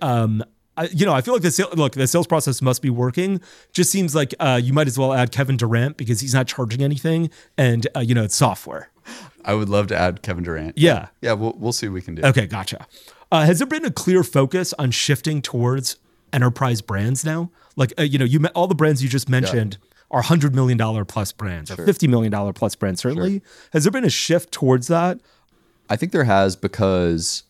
you know, I feel like the sales process must be working. Just seems like you might as well add Kevin Durant because he's not charging anything, and you know, it's software.
I would love to add Kevin Durant.
Yeah.
We'll see what we can do.
Okay, gotcha. Has there been a clear focus on shifting towards enterprise brands now? Like you know, all the brands you just mentioned are $100 million plus brands or $50 million plus brands. Certainly, has there been a shift towards that?
I think there has, because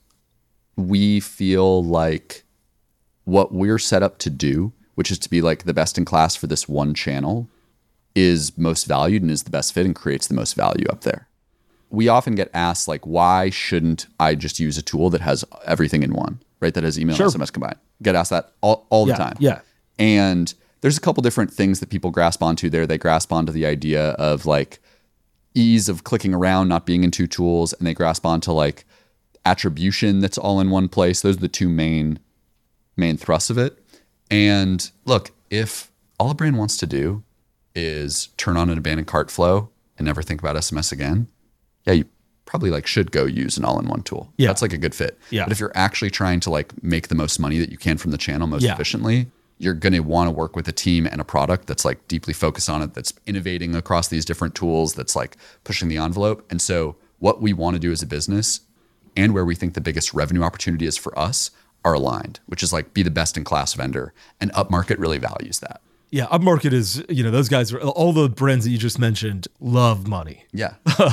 we feel like what we're set up to do, which is to be like the best in class for this one channel, is most valued and is the best fit and creates the most value up there. We often get asked, like, why shouldn't I just use a tool that has everything in one, right? That has email and SMS combined. Get asked that all the time.
Yeah.
And there's a couple different things that people grasp onto there. They grasp onto the idea of like ease of clicking around, not being in two tools, and they grasp onto like attribution that's all in one place. Those are the two main thrusts of it. And look, if all a brand wants to do is turn on an abandoned cart flow and never think about SMS again, you probably like should go use an all-in-one tool.
Yeah.
That's like a good fit.
Yeah.
But if you're actually trying to like make the most money that you can from the channel most efficiently, you're going to want to work with a team and a product that's like deeply focused on it, that's innovating across these different tools, that's like pushing the envelope. And so what we want to do as a business and where we think the biggest revenue opportunity is for us are aligned, which is like be the best in class vendor. And upmarket really values that.
Yeah, upmarket is, you know, those guys are, all the brands that you just mentioned love money.
Yeah.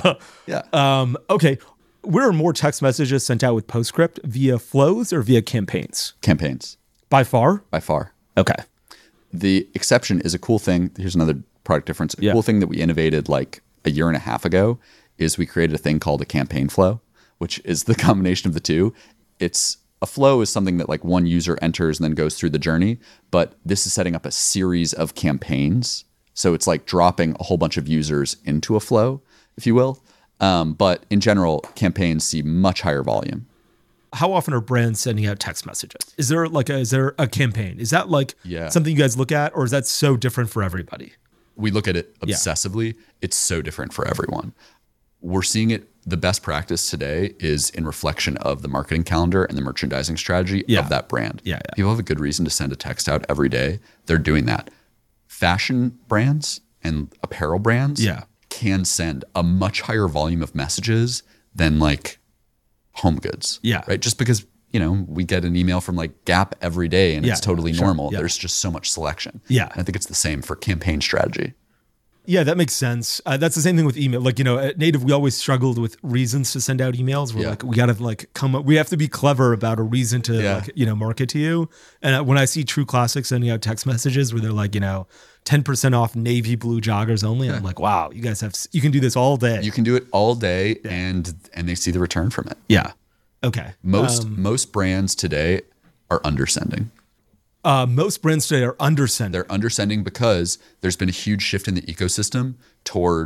Yeah.
Okay. Where are more text messages sent out with PostScript, via flows or via campaigns?
Campaigns.
By far?
By far.
Okay.
The exception is a cool thing. Here's another product difference. A cool thing that we innovated like a year and a half ago is we created a thing called a campaign flow, which is the combination of the two. It's a flow is something that like one user enters and then goes through the journey, but this is setting up a series of campaigns. So it's like dropping a whole bunch of users into a flow, if you will. But in general, campaigns see much higher volume.
How often are brands sending out text messages? Is there a campaign? Is that like something you guys look at, or is that so different for everybody?
We look at it obsessively. It's so different for everyone. We're seeing it. The best practice today is in reflection of the marketing calendar and the merchandising strategy of that brand. People have a good reason to send a text out every day. They're doing that. Fashion brands and apparel brands can send a much higher volume of messages than like home goods. Right. Just because, you know, we get an email from like Gap every day and it's totally normal. There's just so much selection. And I think it's the same for campaign strategy.
Yeah, that makes sense. That's the same thing with email. Like, you know, at Native, we always struggled with reasons to send out emails. We're like, we got to like come up, we have to be clever about a reason to like, you know, market to you. And when I see True Classic sending out text messages where they're like, you know, 10% off navy blue joggers only. I'm like, wow, you guys you can do this all day.
You can do it all day and they see the return from it.
Yeah. Okay.
Most brands today are undersending.
Most brands today are undersending.
They're undersending because there's been a huge shift in the ecosystem towards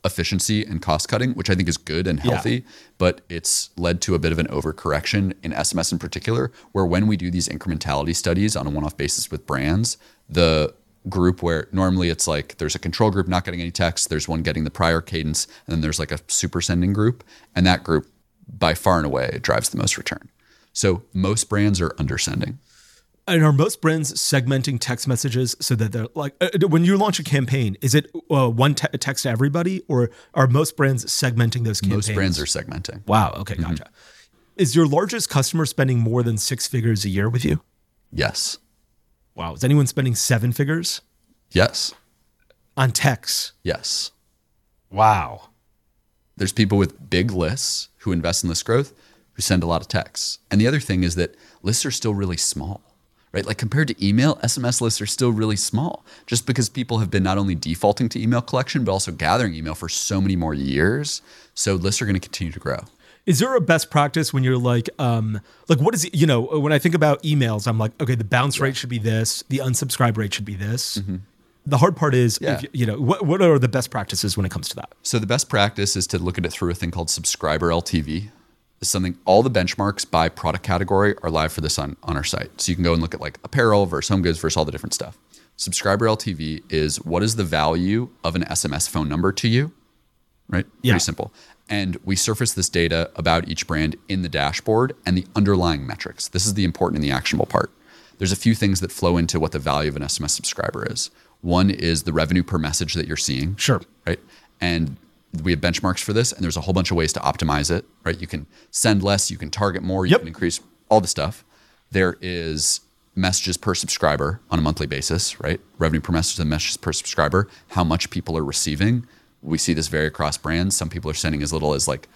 efficiency and cost cutting, which I think is good and healthy, but it's led to a bit of an overcorrection in SMS in particular, where when we do these incrementality studies on a one-off basis with brands, the group where normally it's like there's a control group not getting any text, there's one getting the prior cadence, and then there's like a super sending group, and that group by far and away drives the most return. So most brands are undersending.
And are most brands segmenting text messages so that they're like, when you launch a campaign, is it one text to everybody, or are most brands segmenting those campaigns?
Most brands are segmenting.
Wow. Okay. Gotcha. Is your largest customer spending more than 6 figures a year with you?
Yes.
Wow. Is anyone spending 7 figures?
Yes.
On texts?
Yes.
Wow.
There's people with big lists who invest in list growth who send a lot of texts. And the other thing is that lists are still really small. Right? Like compared to email, SMS lists are still really small just because people have been not only defaulting to email collection, but also gathering email for so many more years. So lists are going to continue to grow.
Is there a best practice when you're like what is it, when I think about emails, I'm like, okay, the bounce rate should be this, the unsubscribe rate should be this. The hard part is, what are the best practices when it comes to that?
So the best practice is to look at it through a thing called subscriber LTV. Is something, all the benchmarks by product category are live for this on our site. So you can go and look at like apparel versus home goods versus all the different stuff. Subscriber LTV is what is the value of an SMS phone number to you, right?
Yeah.
Pretty simple. And we surface this data about each brand in the dashboard and the underlying metrics. This is the important and the actionable part. There's a few things that flow into what the value of an SMS subscriber is. One is the revenue per message that you're seeing.
Sure.
Right? And we have benchmarks for this, and there's a whole bunch of ways to optimize it, right? You can send less, you can target more, you can increase all the stuff. There is messages per subscriber on a monthly basis, right? Revenue per message and messages per subscriber, how much people are receiving. We see this vary across brands. Some people are sending as little as like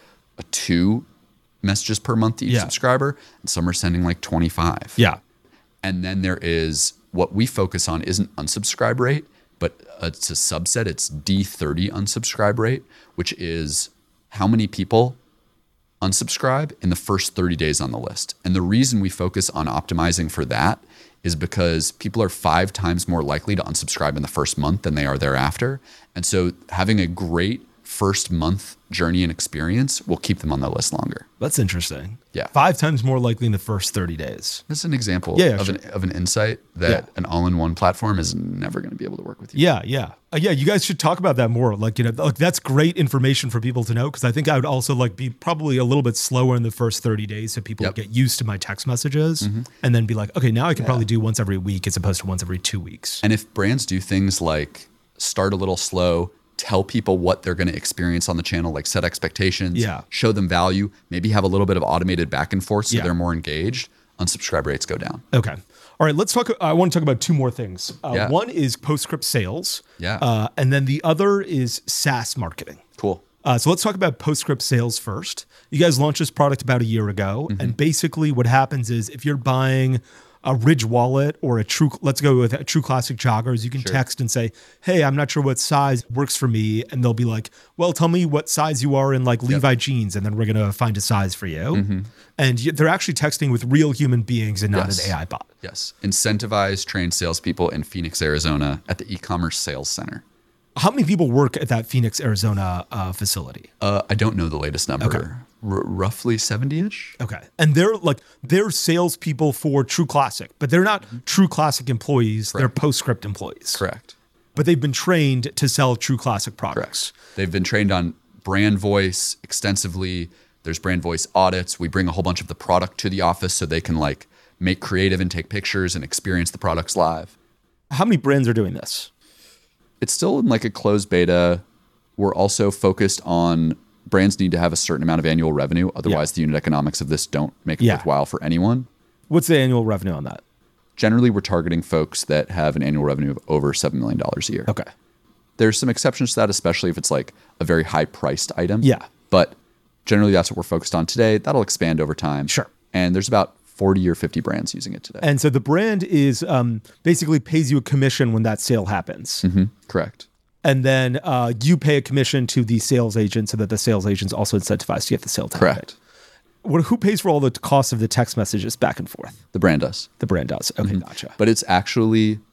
2 messages per month to each subscriber, and some are sending like 25.
Yeah.
And then there is what we focus on isn't unsubscribe rate, but it's a subset. It's D30 unsubscribe rate, which is how many people unsubscribe in the first 30 days on the list. And the reason we focus on optimizing for that is because people are 5 times more likely to unsubscribe in the first month than they are thereafter. And so having a great first month journey and experience will keep them on the list longer.
That's interesting.
Yeah.
5 times more likely in the first 30 days.
That's an example of an insight that an all-in-one platform is never going to be able to work with you.
Yeah. You guys should talk about that more. Like that's great information for people to know, because I think I would also be probably a little bit slower in the first 30 days so people get used to my text messages and then be like, okay, now I can probably do once every week as opposed to once every 2 weeks.
And if brands do things like start a little slow, tell people what they're going to experience on the channel, like set expectations, show them value, maybe have a little bit of automated back and forth so they're more engaged, unsubscribe rates go down.
Okay. All right, let's talk. I want to talk about 2 more things. One is PostScript sales. And then the other is SaaS marketing.
Cool.
So let's talk about PostScript sales first. You guys launched this product about a year ago. And basically what happens is if you're buying a Ridge wallet or let's go with a True Classic joggers, you can text and say, hey, I'm not sure what size works for me. And they'll be like, well, tell me what size you are in Levi jeans. And then we're going to find a size for you. And they're actually texting with real human beings and not an AI bot.
Yes. Incentivize trained salespeople in Phoenix, Arizona at the e-commerce sales center.
How many people work at that Phoenix, Arizona facility?
I don't know the latest number.
Okay.
Roughly 70-ish.
Okay. And they're salespeople for True Classic, but they're not True Classic employees. Correct. They're PostScript employees.
Correct.
But they've been trained to sell True Classic products.
Correct. They've been trained on brand voice extensively. There's brand voice audits. We bring a whole bunch of the product to the office so they can make creative and take pictures and experience the products live.
How many brands are doing this?
It's still in a closed beta. We're also focused on brands need to have a certain amount of annual revenue. Otherwise, the unit economics of this don't make it worthwhile for anyone.
What's the annual revenue on that?
Generally, we're targeting folks that have an annual revenue of over $7 million a year.
Okay.
There's some exceptions to that, especially if it's a very high-priced item.
Yeah.
But generally, that's what we're focused on today. That'll expand over time.
Sure.
And there's about 40 or 50 brands using it today.
And so the brand is basically pays you a commission when that sale happens.
Correct.
And then you pay a commission to the sales agent so that the sales agent's also incentivized to get the sale to
Correct.
happen. Who pays for all the costs of the text messages back and forth?
The brand does.
The brand does. Okay, gotcha.
But it's actually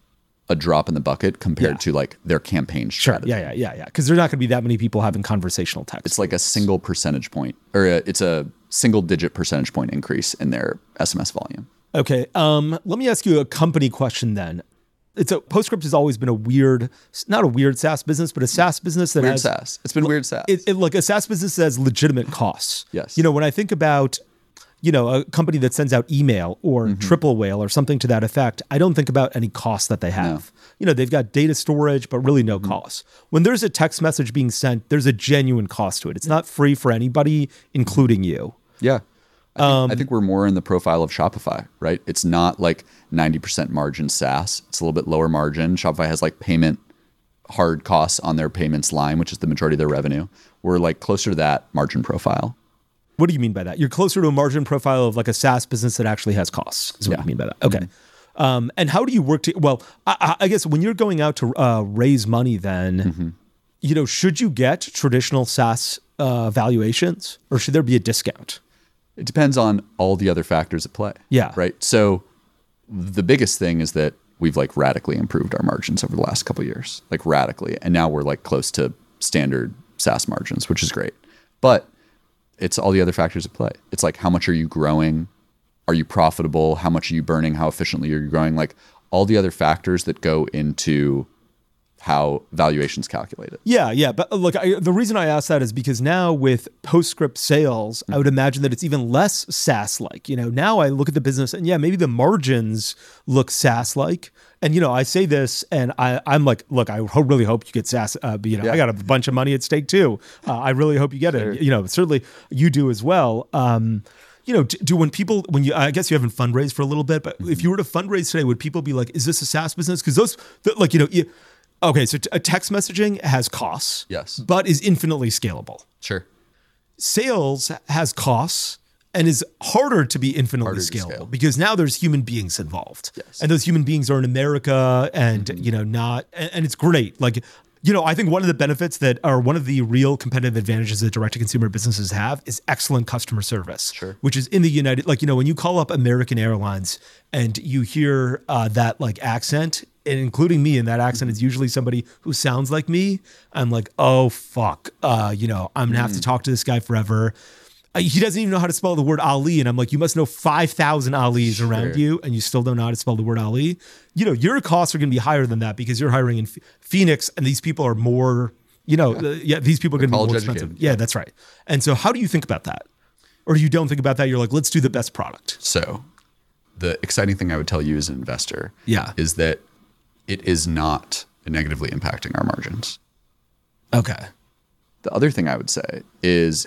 a drop in the bucket compared to like their campaign strategy.
Yeah. Because there's not going to be that many people having conversational text.
It's like a single percentage point, or it's a single digit percentage point increase in their SMS volume.
Okay. Let me ask you a company question then. PostScript has always been not a weird SaaS business, but a SaaS business that has
SaaS. It's been weird SaaS.
Like a SaaS business that has legitimate costs.
Yes.
When I think about, a company that sends out email or Triple Whale or something to that effect, I don't think about any costs that they have. No. They've got data storage, but really no costs. When there's a text message being sent, there's a genuine cost to it. It's not free for anybody, including you.
Yeah. I think we're more in the profile of Shopify, right? It's not like 90% margin SaaS. It's a little bit lower margin. Shopify has like payment hard costs on their payments line, which is the majority of their revenue. We're like closer to that margin profile.
What do you mean by that? You're closer to a margin profile of like a SaaS business that actually has costs, is what you mean by that. Okay. And how do you work I guess when you're going out to raise money then, should you get traditional SaaS valuations or should there be a discount?
It depends on all the other factors at play.
Yeah.
Right. So the biggest thing is that we've like radically improved our margins over the last couple of years, like radically. And now we're like close to standard SaaS margins, which is great. But it's all the other factors at play. It's like, how much are you growing? Are you profitable? How much are you burning? How efficiently are you growing? Like all the other factors that go into how valuation's calculated.
Yeah. But look, the reason I ask that is because now with PostScript sales, I would imagine that it's even less SaaS-like. Now I look at the business and maybe the margins look SaaS-like. And, I say this and I'm like, look, I really hope you get SaaS. I got a bunch of money at stake too. I really hope you get it. Certainly you do as well. I guess you haven't fundraised for a little bit, but if you were to fundraise today, would people be like, is this a SaaS business? Because okay, so text messaging has costs,
yes,
but is infinitely scalable.
Sure.
Sales has costs and is harder to be infinitely scalable because now there's human beings involved.
Yes.
And those human beings are in America and, and it's great. Like, I think one of the benefits that are one of the real competitive advantages that direct-to-consumer businesses have is excellent customer service, which is in the United, when you call up American Airlines and you hear that like accent, and including me in that accent is usually somebody who sounds like me. I'm like, oh, fuck. I'm going to have to talk to this guy forever. He doesn't even know how to spell the word Ali. And I'm like, you must know 5,000 Alis around you and you still don't know how to spell the word Ali. Your costs are going to be higher than that because you're hiring in Phoenix and these people are more, these people are going to be more expensive. Yeah, that's right. And so how do you think about that? Or you don't think about that? You're like, let's do the best product.
So the exciting thing I would tell you as an investor is that it is not negatively impacting our margins.
Okay.
The other thing I would say is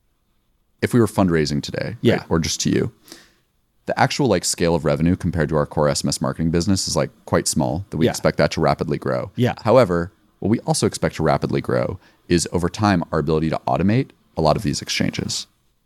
if we were fundraising today, right, or just to you, the actual like scale of revenue compared to our core SMS marketing business is like quite small, that we expect that to rapidly grow.
Yeah.
However, what we also expect to rapidly grow is over time, our ability to automate a lot of these exchanges.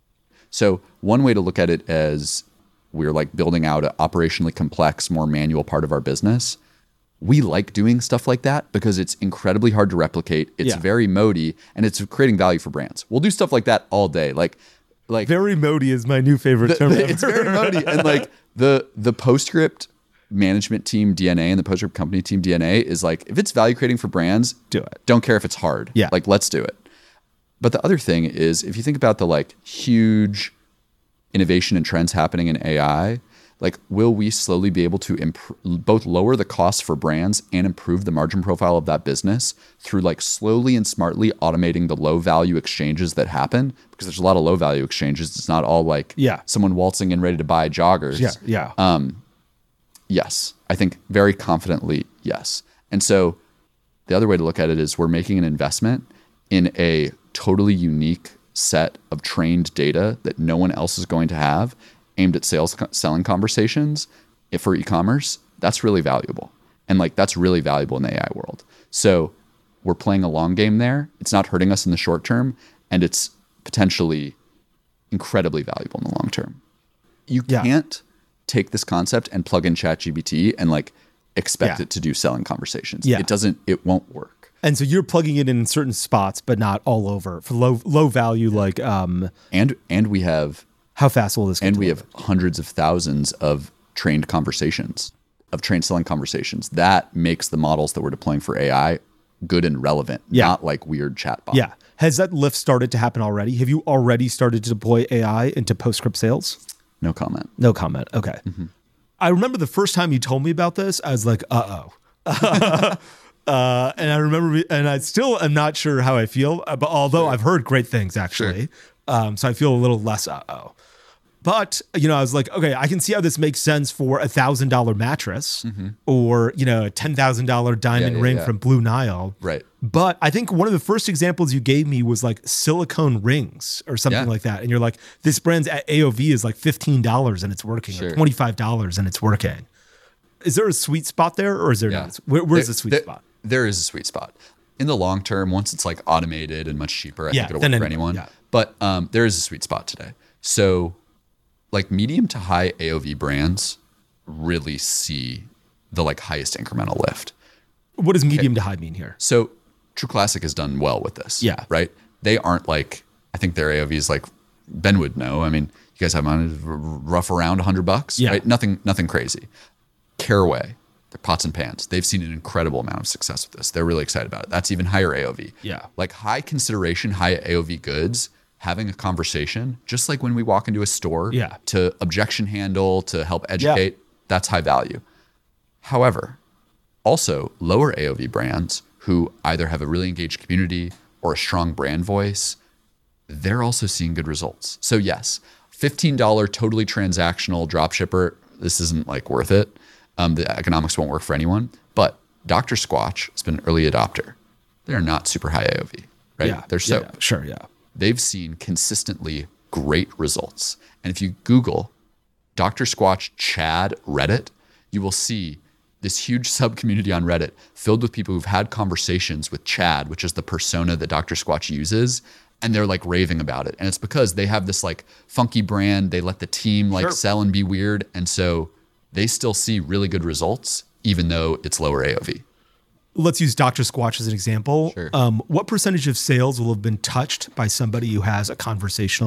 So one way to look at it as we're like building out an operationally complex, more manual part of our business. We like doing stuff like that because it's incredibly hard to replicate. It's very moaty and it's creating value for brands. We'll do stuff like that all day. Like
very moaty is my new favorite term.
It's very moaty. And like the PostScript management team DNA and the PostScript company team DNA is like, if it's value creating for brands,
do it.
Don't care if it's hard.
Yeah.
Like, let's do it. But the other thing is, if you think about the like huge innovation and trends happening in AI, like, will we slowly be able to both lower the costs for brands and improve the margin profile of that business through like slowly and smartly automating the low value exchanges that happen? Because there's a lot of low value exchanges. It's not all like someone waltzing in ready to buy joggers. Yes, I think very confidently, yes. And so the other way to look at it is we're making an investment in a totally unique set of trained data that no one else is going to have, aimed at selling conversations for e-commerce. That's really valuable. And like, that's really valuable in the AI world. So we're playing a long game there. It's not hurting us in the short term, and it's potentially incredibly valuable in the long term. You can't take this concept and plug in ChatGPT and like expect it to do selling conversations. It won't work.
And so you're plugging it in certain spots, but not all over for low value, like,
and we have,
how fast will this get?
And we have hundreds of thousands of trained conversations. of trained selling conversations. That makes the models that we're deploying for AI good and relevant, not like weird chatbot.
Yeah. Has that lift started to happen already? Have you already started to deploy AI into PostScript sales?
No comment.
No comment. Okay. I remember the first time you told me about this, I was like, and I remember, and I still am not sure how I feel, but although I've heard great things actually. So I feel a little less But, I was like, okay, I can see how this makes sense for $1,000 mattress or, a $10,000 diamond ring from Blue Nile.
Right.
But I think one of the first examples you gave me was like silicone rings or something like that. And you're like, this brand's AOV is like $15 and it's working, or $25 and it's working. Is there a sweet spot there, or is there not? Where's the sweet spot?
There is a sweet spot. In the long term, once it's like automated and much cheaper, I think it'll work for anyone. Yeah. But there is a sweet spot today. So like medium to high AOV brands really see the like highest incremental lift.
What does medium to high mean here?
So True Classic has done well with this.
Yeah.
Right? They aren't like, I think their AOV is like, Ben would know. I mean, you guys have on rough around $100,
yeah.
Right? Nothing crazy. Caraway, their pots and pans, they've seen an incredible amount of success with this. They're really excited about it. That's even higher AOV.
Yeah.
Like high consideration, high AOV goods, having a conversation, just like when we walk into a store to objection handle, to help educate, that's high value. However, also lower AOV brands who either have a really engaged community or a strong brand voice, they're also seeing good results. So yes, $15 totally transactional dropshipper, this isn't like worth it. The economics won't work for anyone, but Dr. Squatch has been an early adopter. They're not super high AOV, right?
Yeah.
They're soap.
Yeah. Sure, yeah.
They've seen consistently great results. And if you Google Dr. Squatch Chad Reddit, you will see this huge sub community on Reddit filled with people who've had conversations with Chad, which is the persona that Dr. Squatch uses. And they're like raving about it. And it's because they have this like funky brand. They let the team like sell and be weird. And so they still see really good results, even though it's lower AOV.
Let's use Dr. Squatch as an example.
Sure.
What percentage of sales will have been touched by somebody who has a conversation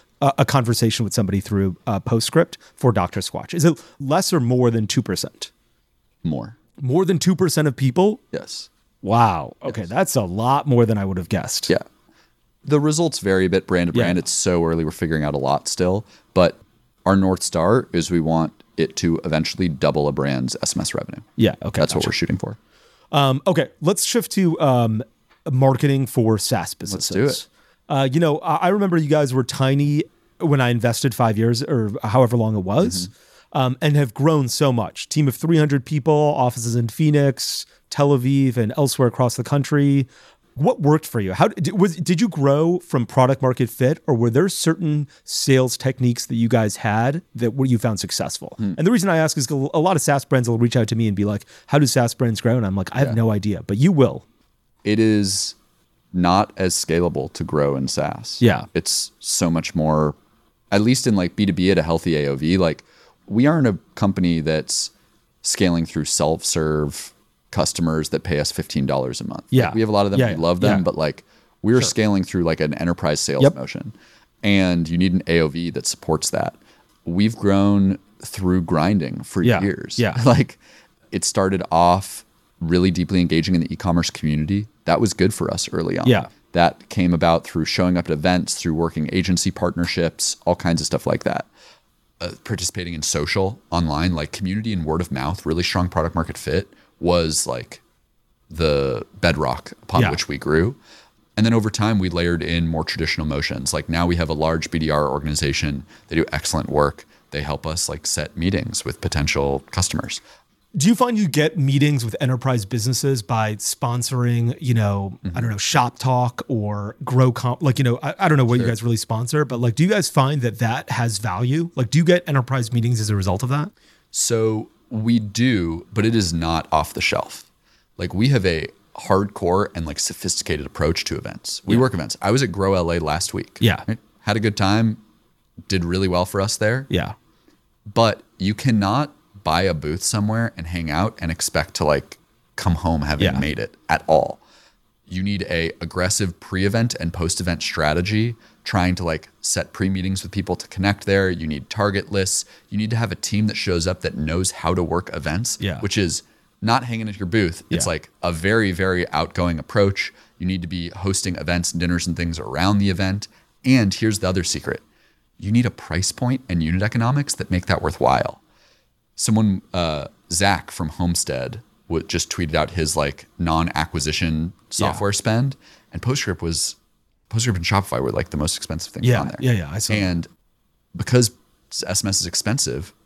with somebody through PostScript for Dr. Squatch? Is it less or more than 2%?
More.
More than 2% of people?
Yes.
Wow. Okay, that's a lot more than I would have guessed.
Yeah. The results vary a bit brand to brand. It's so early. We're figuring out a lot still. But our North Star is we want it to eventually double a brand's SMS revenue.
Yeah. Okay.
That's what we're shooting for.
Okay. Let's shift to marketing for SaaS businesses.
Let's do it.
I remember you guys were tiny when I invested 5 years or however long it was, and have grown so much. Team of 300 people, offices in Phoenix, Tel Aviv, and elsewhere across the country. What worked for you? How did you grow from product market fit, or were there certain sales techniques that you guys had that you found successful? And the reason I ask is a lot of SaaS brands will reach out to me and be like, "How do SaaS brands grow?" And I'm like, "I have no idea," but you will.
It is not as scalable to grow in SaaS.
Yeah,
it's so much more. At least in like B2B at a healthy AOV, like we aren't a company that's scaling through self-serve customers that pay us $15 a month.
Yeah.
Like we have a lot of them. We love them, but like we're scaling through like an enterprise sales motion, and you need an AOV that supports that. We've grown through grinding for years.
Yeah.
Like it started off really deeply engaging in the e-commerce community. That was good for us early on.
Yeah.
That came about through showing up at events, through working agency partnerships, all kinds of stuff like that. Participating in social, online, like community and word of mouth, really strong product market fit was like the bedrock upon which we grew. And then over time, we layered in more traditional motions. Like now we have a large BDR organization. They do excellent work. They help us like set meetings with potential customers.
Do you find you get meetings with enterprise businesses by sponsoring, I don't know, Shop Talk or GrowComp? Like, I don't know what you guys really sponsor, but like, do you guys find that has value? Like, do you get enterprise meetings as a result of that?
So we do, but it is not off the shelf. Like we have a hardcore and like sophisticated approach to events. We work events. I was at Grow LA last week.
Yeah.
Right? Had a good time. Did really well for us there.
Yeah.
But you cannot buy a booth somewhere and hang out and expect to like come home having made it at all. You need a aggressive pre-event and post-event strategy trying to like set pre-meetings with people to connect there. You need target lists. You need to have a team that shows up that knows how to work events, which is not hanging at your booth. It's like a very, very outgoing approach. You need to be hosting events, dinners, and things around the event. And here's the other secret. You need a price point and unit economics that make that worthwhile. Someone, Zach from Homestead, just tweeted out his like non-acquisition software spend, and PostScript and Shopify were like the most expensive things on there.
Yeah, I saw.
And because SMS is expensive,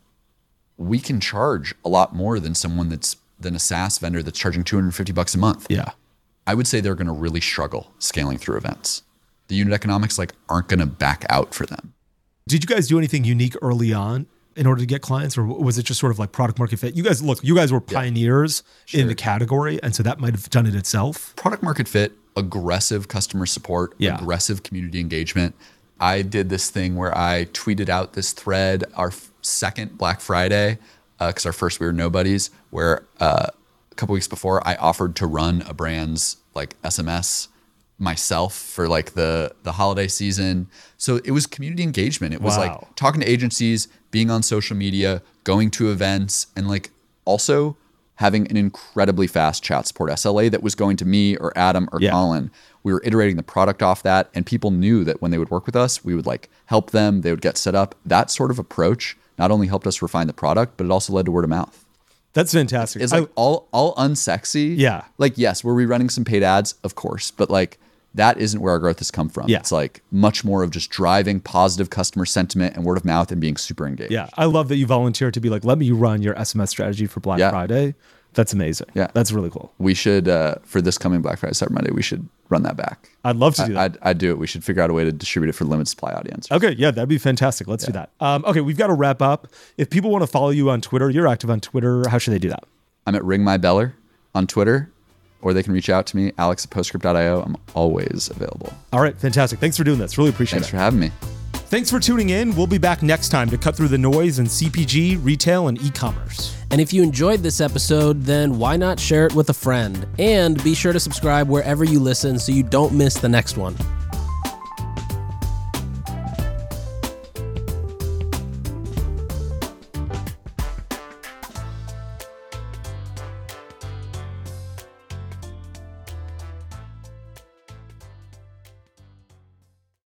we can charge a lot more than than a SaaS vendor that's charging $250 a month.
Yeah.
I would say they're going to really struggle scaling through events. The unit economics like aren't going to back out for them.
Did you guys do anything unique early on in order to get clients, or was it just sort of like product market fit? You guys were pioneers in the category, and so that might have done it itself.
Product market fit, aggressive customer support, aggressive community engagement. I did this thing where I tweeted out this thread our second Black Friday, because our first we were nobodies, where a couple weeks before I offered to run a brand's like SMS myself for like the holiday season. So it was community engagement. It was like talking to agencies, being on social media, going to events, and like also having an incredibly fast chat support SLA that was going to me or Adam or Colin. We were iterating the product off that, and people knew that when they would work with us, we would like help them, they would get set up. That sort of approach not only helped us refine the product, but it also led to word of mouth.
That's fantastic.
It's like all unsexy.
Yeah.
Like, yes, were we running some paid ads? Of course. But like, that isn't where our growth has come from.
Yeah.
It's like much more of just driving positive customer sentiment and word of mouth and being super engaged.
Yeah. I love that you volunteered to be like, let me run your SMS strategy for Black Friday. That's amazing. Yeah. That's really cool.
We should, for this coming Black Friday, Cyber Monday, we should run that back.
I'd love to do that.
I'd do it. We should figure out a way to distribute it for limited supply audience.
Okay. Yeah. That'd be fantastic. Let's do that. Okay. We've got to wrap up. If people want to follow you on Twitter, you're active on Twitter. How should they do that?
I'm at ringmybeller on Twitter, or they can reach out to me, alex@postscript.io. I'm always available.
All right. Fantastic. Thanks for doing this. Really appreciate it.
Thanks for having me.
Thanks for tuning in. We'll be back next time to cut through the noise in CPG, retail, and e-commerce.
And if you enjoyed this episode, then why not share it with a friend? And be sure to subscribe wherever you listen so you don't miss the next one.